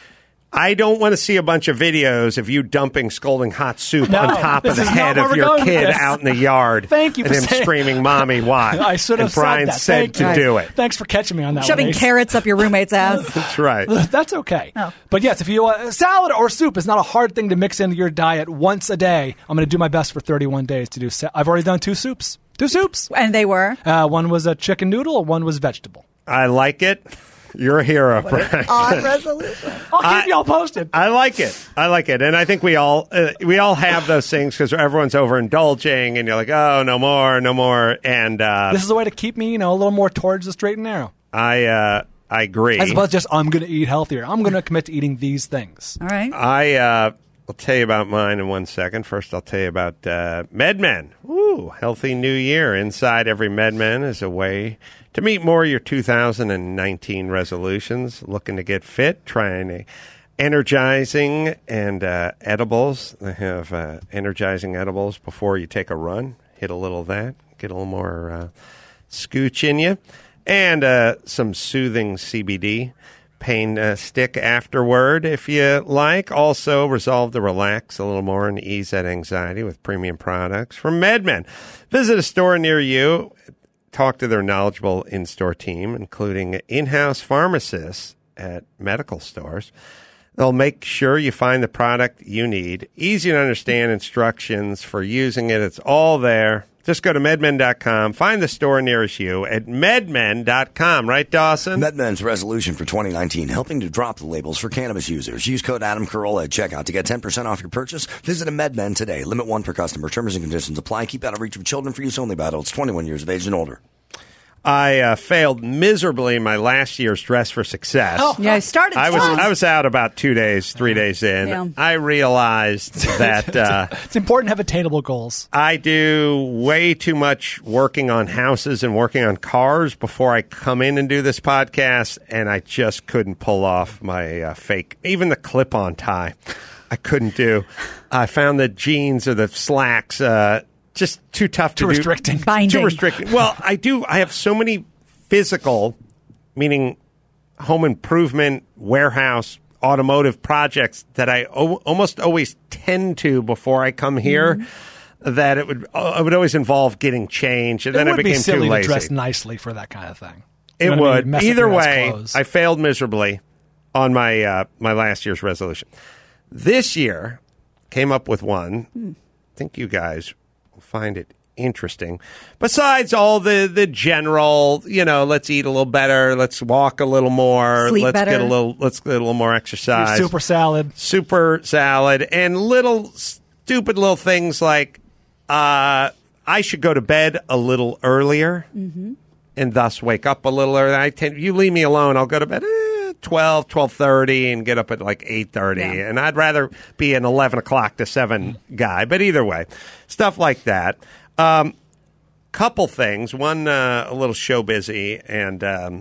I don't want to see a bunch of videos of you dumping scalding hot soup No, on top of this the is not head where of we're your going with kid this. out in the yard. Thank you and for him saying- screaming, "Mommy, why?" I should have and Brian said that. said Thank to you. do it. Thanks for catching me on that Shoving one, Ace. carrots up your roommate's ass. That's right. That's okay. Oh. But yes, if you uh, salad or soup is not a hard thing to mix into your diet once a day. I'm going to do my best for thirty-one days to do. Sa- I've already done two soups. Two soups. And they were. Uh, one was a chicken noodle, and one was vegetable. I like it. You're a hero, Brian. Odd resolution. I'll keep I- y'all posted. I like it. I like it, and I think we all uh, we all have those things because everyone's overindulging, and you're like, oh, no more, no more, and uh, This is a way to keep me, you know, a little more towards the straight and narrow. I uh, I agree. As opposed to just, I'm going to eat healthier. I'm going to commit to eating these things. All right. I uh, will tell you about mine in one second. First, I'll tell you about uh, MedMen. Woo, healthy new year. Inside every MedMen is a way to meet more of your two thousand nineteen resolutions. Looking to get fit, trying to energizing and uh, edibles. They have uh, energizing edibles before you take a run. Hit a little of that. Get a little more uh, scooch in you. And uh, some soothing C B D pain uh, stick afterward, if you like. Also, resolve to relax a little more and ease that anxiety with premium products from MedMen. Visit a store near you. Talk to their knowledgeable in-store team, including in-house pharmacists at medical stores. They'll make sure you find the product you need. Easy to understand instructions for using it. It's all there. Just go to MedMen dot com. Find the store nearest you at MedMen dot com. Right, Dawson? MedMen's resolution for twenty nineteen, helping to drop the labels for cannabis users. Use code Adam Carolla at checkout to get ten percent off your purchase. Visit a MedMen today. Limit one per customer. Terms and conditions apply. Keep out of reach of children for use only by adults twenty-one years of age and older. I uh, failed miserably in my last year's Dress for Success. Oh, yeah, I started. I was strong. I was out about two days, three days in. Yeah. I realized that uh, It's important to have attainable goals. I do way too much working on houses and working on cars before I come in and do this podcast, and I just couldn't pull off my uh, fake, even the clip-on tie. I couldn't do. I found the jeans or the slacks uh, just too tough to Too do. restricting. Binding. Too restricting. Well, I do. I have so many physical, meaning home improvement, warehouse, automotive projects that I o- almost always tend to before I come here. Mm-hmm. That it would uh, it would always involve getting changed, and It then I would became be silly too lazy. to dress nicely for that kind of thing. It You know what I would. mean? Mess up Either your nice way, clothes. I failed miserably on my uh, my last year's resolution. This year, came up with one. I think you guys will find it interesting. Besides all the, the general, you know, let's eat a little better, let's walk a little more, Sleep let's better. get a little let's get a little more exercise. Super salad. Super salad, and little stupid little things like uh, I should go to bed a little earlier Mm-hmm. and thus wake up a little earlier. I tend, you leave me alone, I'll go to bed eh, twelve, twelve thirty and get up at like eight thirty. Yeah. And I'd rather be an eleven o'clock to seven guy. But either way, stuff like that. Um, couple things. One, uh, a little show busy and um,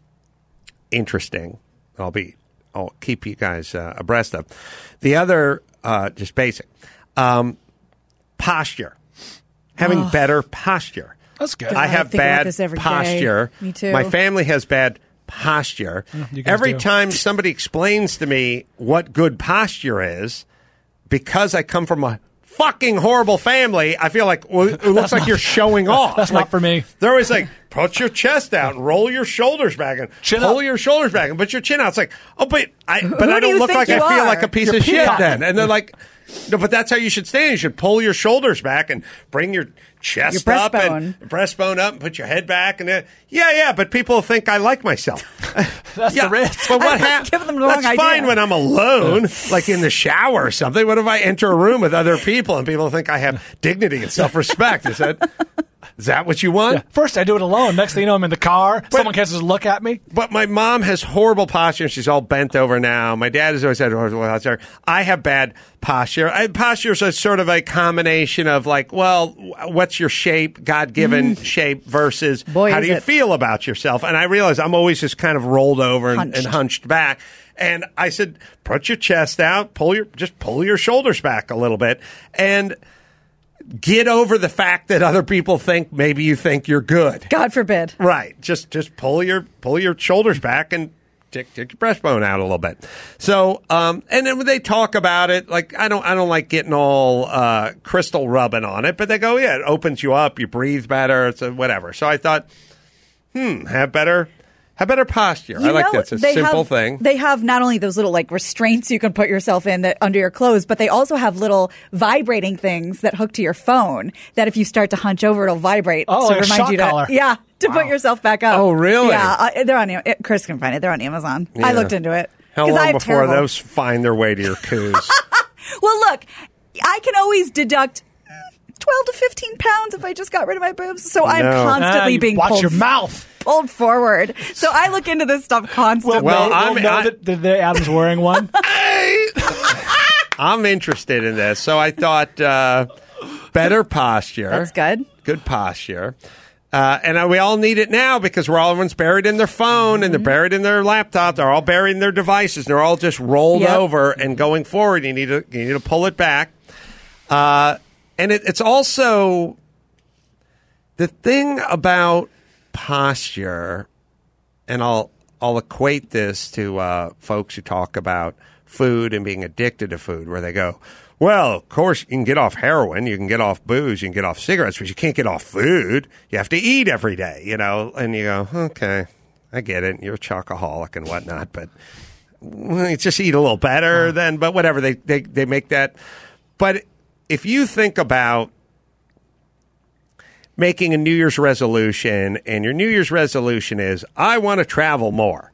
interesting. I'll be, I'll keep you guys uh, abreast of. The other, uh, just basic, um, posture. Having better posture. That's good. I I have think about bad this every day. posture. Me too. My family has bad posture. you guys Every do. time somebody explains to me what good posture is, because I come from a fucking horrible family, I feel like, well, it looks like you're showing off. That's like, not for me. They're always like, put your chest out and roll your shoulders back and Chin pull up. your shoulders back and put your chin out. It's like, oh, but I, but Who I do don't you look think like I you feel are? like a piece You're of shit peacocking. then. And they're like, no, but that's how you should stand. You should pull your shoulders back and bring your chest Your up breastbone. and breastbone up and put your head back. And uh, yeah, yeah, but people think I like myself. That's yeah, the risk. But what I'm not happens? giving them the wrong That's fine idea. when I'm alone, like in the shower or something. What if I enter a room with other people and people think I have dignity and self-respect? Is that is that what you want? Yeah. First, I do it alone. Next thing you know, I'm in the car. Someone catches a look at me. But my mom has horrible posture. She's all bent over now. My dad has always had horrible posture. I have bad posture. I, posture is a sort of a combination of like, well, what's your shape, God-given shape, versus Boy, how is do you it. feel about yourself? And I realize I'm always just kind of rolled over and Hunched. and hunched back. And I said, put your chest out, pull your just pull your shoulders back a little bit, and get over the fact that other people think maybe you think you're good. God forbid. Right. Just just pull your pull your shoulders back and take, take your breastbone out a little bit. So um and then when they talk about it, like I don't I don't like getting all uh crystal rubbing on it, but they go, yeah, it opens you up, you breathe better, it's a whatever. So I thought, hmm, have better have better posture. I You like know, that. It's a they simple have, thing. They have not only those little like restraints you can put yourself in that under your clothes, but they also have little vibrating things that hook to your phone. That if you start to hunch over, it'll vibrate Oh, to like a remind shock you to collar. yeah to put yourself back up. Oh, really? Yeah, uh, they're on. It, Chris can find it. They're on Amazon. I Yeah. looked into it. How 'Cause I long have before terrible- those find their way to your coos? Well, look, I can always deduct twelve to fifteen pounds if I just got rid of my boobs. So I'm No. Ah, constantly you being watch pulled, your mouth. pulled forward. So I look into this stuff constantly. Well, we'll, I'm- we'll know I- that, that that Adam's wearing one. I'm interested in this, so I thought uh, better posture. That's good. Good posture. Uh, and we all need it now because we're all everyone's buried in their phone mm-hmm. and they're buried in their laptop. They're all buried in their devices. They're all just rolled yep. over. And going forward, you need to you need to pull it back. Uh, and it, it's also the thing about posture, and I'll I'll equate this to uh, folks who talk about food and being addicted to food, where they go, well, of course, you can get off heroin, you can get off booze, you can get off cigarettes, but you can't get off food. You have to eat every day, you know? And you go, okay, I get it. You're a chocoholic and whatnot, but well, you just eat a little better then, but whatever. They, they, they make that. But if you think about making a New Year's resolution, and your New Year's resolution is, I want to travel more,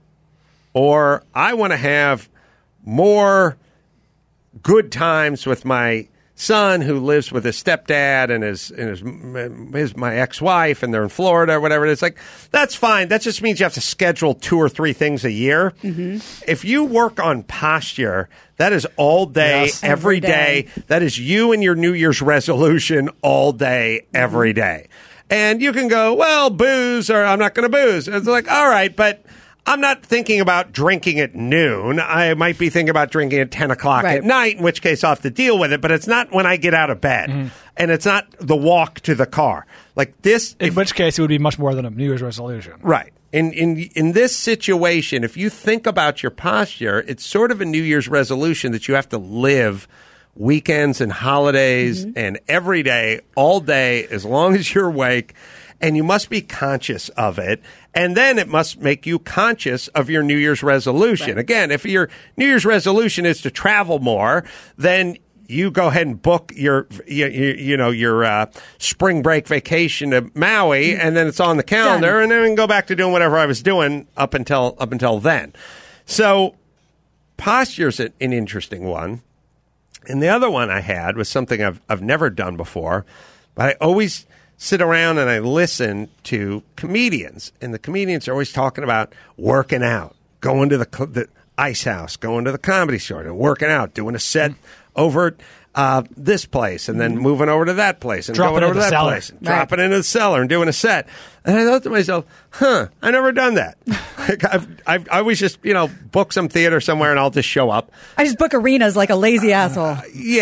or I want to have more good times with my son who lives with his stepdad and his, and his, his my ex-wife, and they're in Florida or whatever. It's like, that's fine. That just means you have to schedule two or three things a year. Mm-hmm. If you work on posture, that is all day, yes, every day. day. That is you and your New Year's resolution all day, every day. And you can go, well, booze, or I'm not going to booze. It's like, all right, but I'm not thinking about drinking at noon. I might be thinking about drinking at ten o'clock right. at night, in which case I'll have to deal with it. But it's not when I get out of bed. Mm-hmm. And it's not the walk to the car. Like this. In if, which case it would be much more than a New Year's resolution. Right. In, in, in this situation, if you think about your posture, it's sort of a New Year's resolution that you have to live weekends and holidays mm-hmm. and every day, all day, as long as you're awake. And you must be conscious of it. And then it must make you conscious of your New Year's resolution. Right. Again, if your New Year's resolution is to travel more, then you go ahead and book your, you, you, you know, your uh, spring break vacation to Maui, and then it's on the calendar, Done. And then we can go back to doing whatever I was doing up until up until then. So posture's an, an interesting one. And the other one I had was something I've I've never done before, but I always sit around and I listen to comedians, and the comedians are always talking about working out, going to the, the Ice House, going to the Comedy Store, and working out, doing a set over at uh, this place, and then moving over to that place, and dropping going over to that cellar. place, and right. dropping into the cellar, and doing a set. And I thought to myself, huh, I never done that. like I've, I've, I always just, you know, book some theater somewhere, and I'll just show up. I just book arenas like a lazy uh, asshole.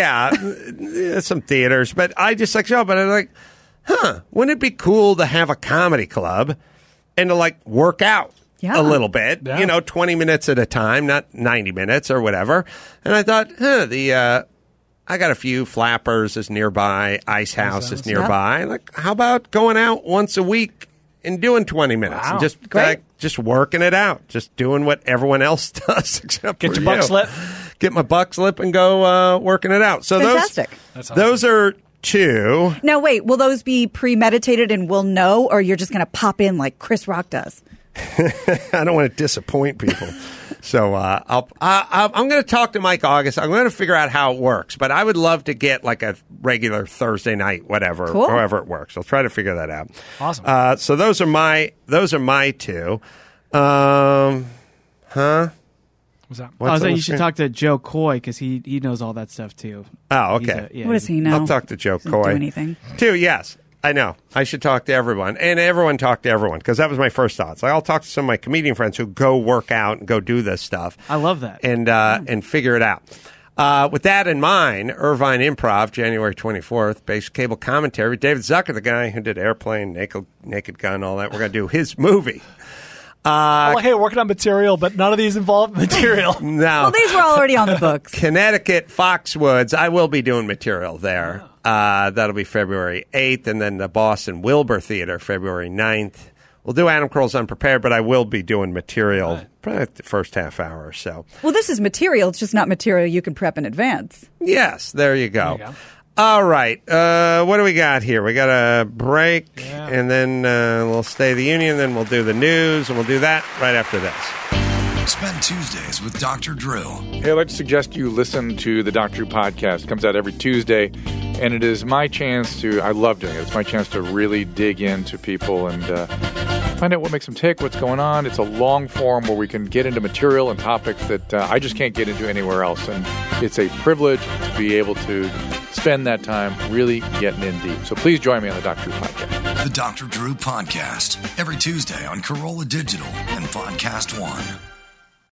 Yeah, some theaters, but I just like show up, and I'm like, huh, wouldn't it be cool to have a comedy club and to, like, work out yeah. a little bit, yeah. you know, twenty minutes at a time, not ninety minutes or whatever. And I thought, huh, the, uh, I got a few Flappers is nearby, Ice House is nearby. Yep. Like, how about going out once a week and doing twenty minutes wow. and just, like, just working it out, just doing what everyone else does except Get for your buck you. slip. Get my buck slip and go uh, working it out. So Fantastic. those, That's awesome. those are two. Now, wait, will those be premeditated and we'll know, or you're just going to pop in like Chris Rock does? I don't want to disappoint people. So uh, I'll, I, I'm going to talk to Mike August. I'm going to figure out how it works. But I would love to get like a regular Thursday night, whatever, cool. however it works. I'll try to figure that out. Awesome. Uh, so those are my those are my two. Um, huh? What's that? What's I was on saying the you should screen? talk to Joe Coy because he, he knows all that stuff too. Oh, He's okay. a- yeah, What does he know? I'll talk to Joe Doesn't Coy. do anything. Too, yes. I know. I should talk to everyone. And everyone talk to everyone because that was my first thoughts. Like, I'll talk to some of my comedian friends who go work out and go do this stuff. I love that. And, uh, and figure it out. Uh, with that in mind, Irvine Improv, January twenty-fourth, basic cable commentary with David Zucker, the guy who did Airplane, Naked, Naked Gun, all that. We're going to do his movie. Uh, like, hey, working on material, but none of these involve material. no. Well, these were already on the books. Connecticut, Foxwoods. I will be doing material there. Uh, that'll be February eighth. And then the Boston Wilbur Theater, February ninth. We'll do Adam Carolla's Unprepared, but I will be doing material Right. probably the first half hour or so. Well, this is material. It's just not material you can prep in advance. Yes, there you go. There you go. All right. Uh, what do we got here? We got a break, Yeah. and then uh, we'll stay the union, then we'll do the news, and we'll do that right after this. Spend Tuesdays with Doctor Drew. Hey, I'd like to suggest you listen to the Doctor Drew podcast. It comes out every Tuesday, and it is my chance to, I love doing it. It's my chance to really dig into people and uh, find out what makes them tick, what's going on. It's a long form where we can get into material and topics that uh, I just can't get into anywhere else. And it's a privilege to be able to spend that time really getting in deep. So please join me on the Doctor Drew podcast. The Doctor Drew Podcast, every Tuesday on Corolla Digital and Podcast One.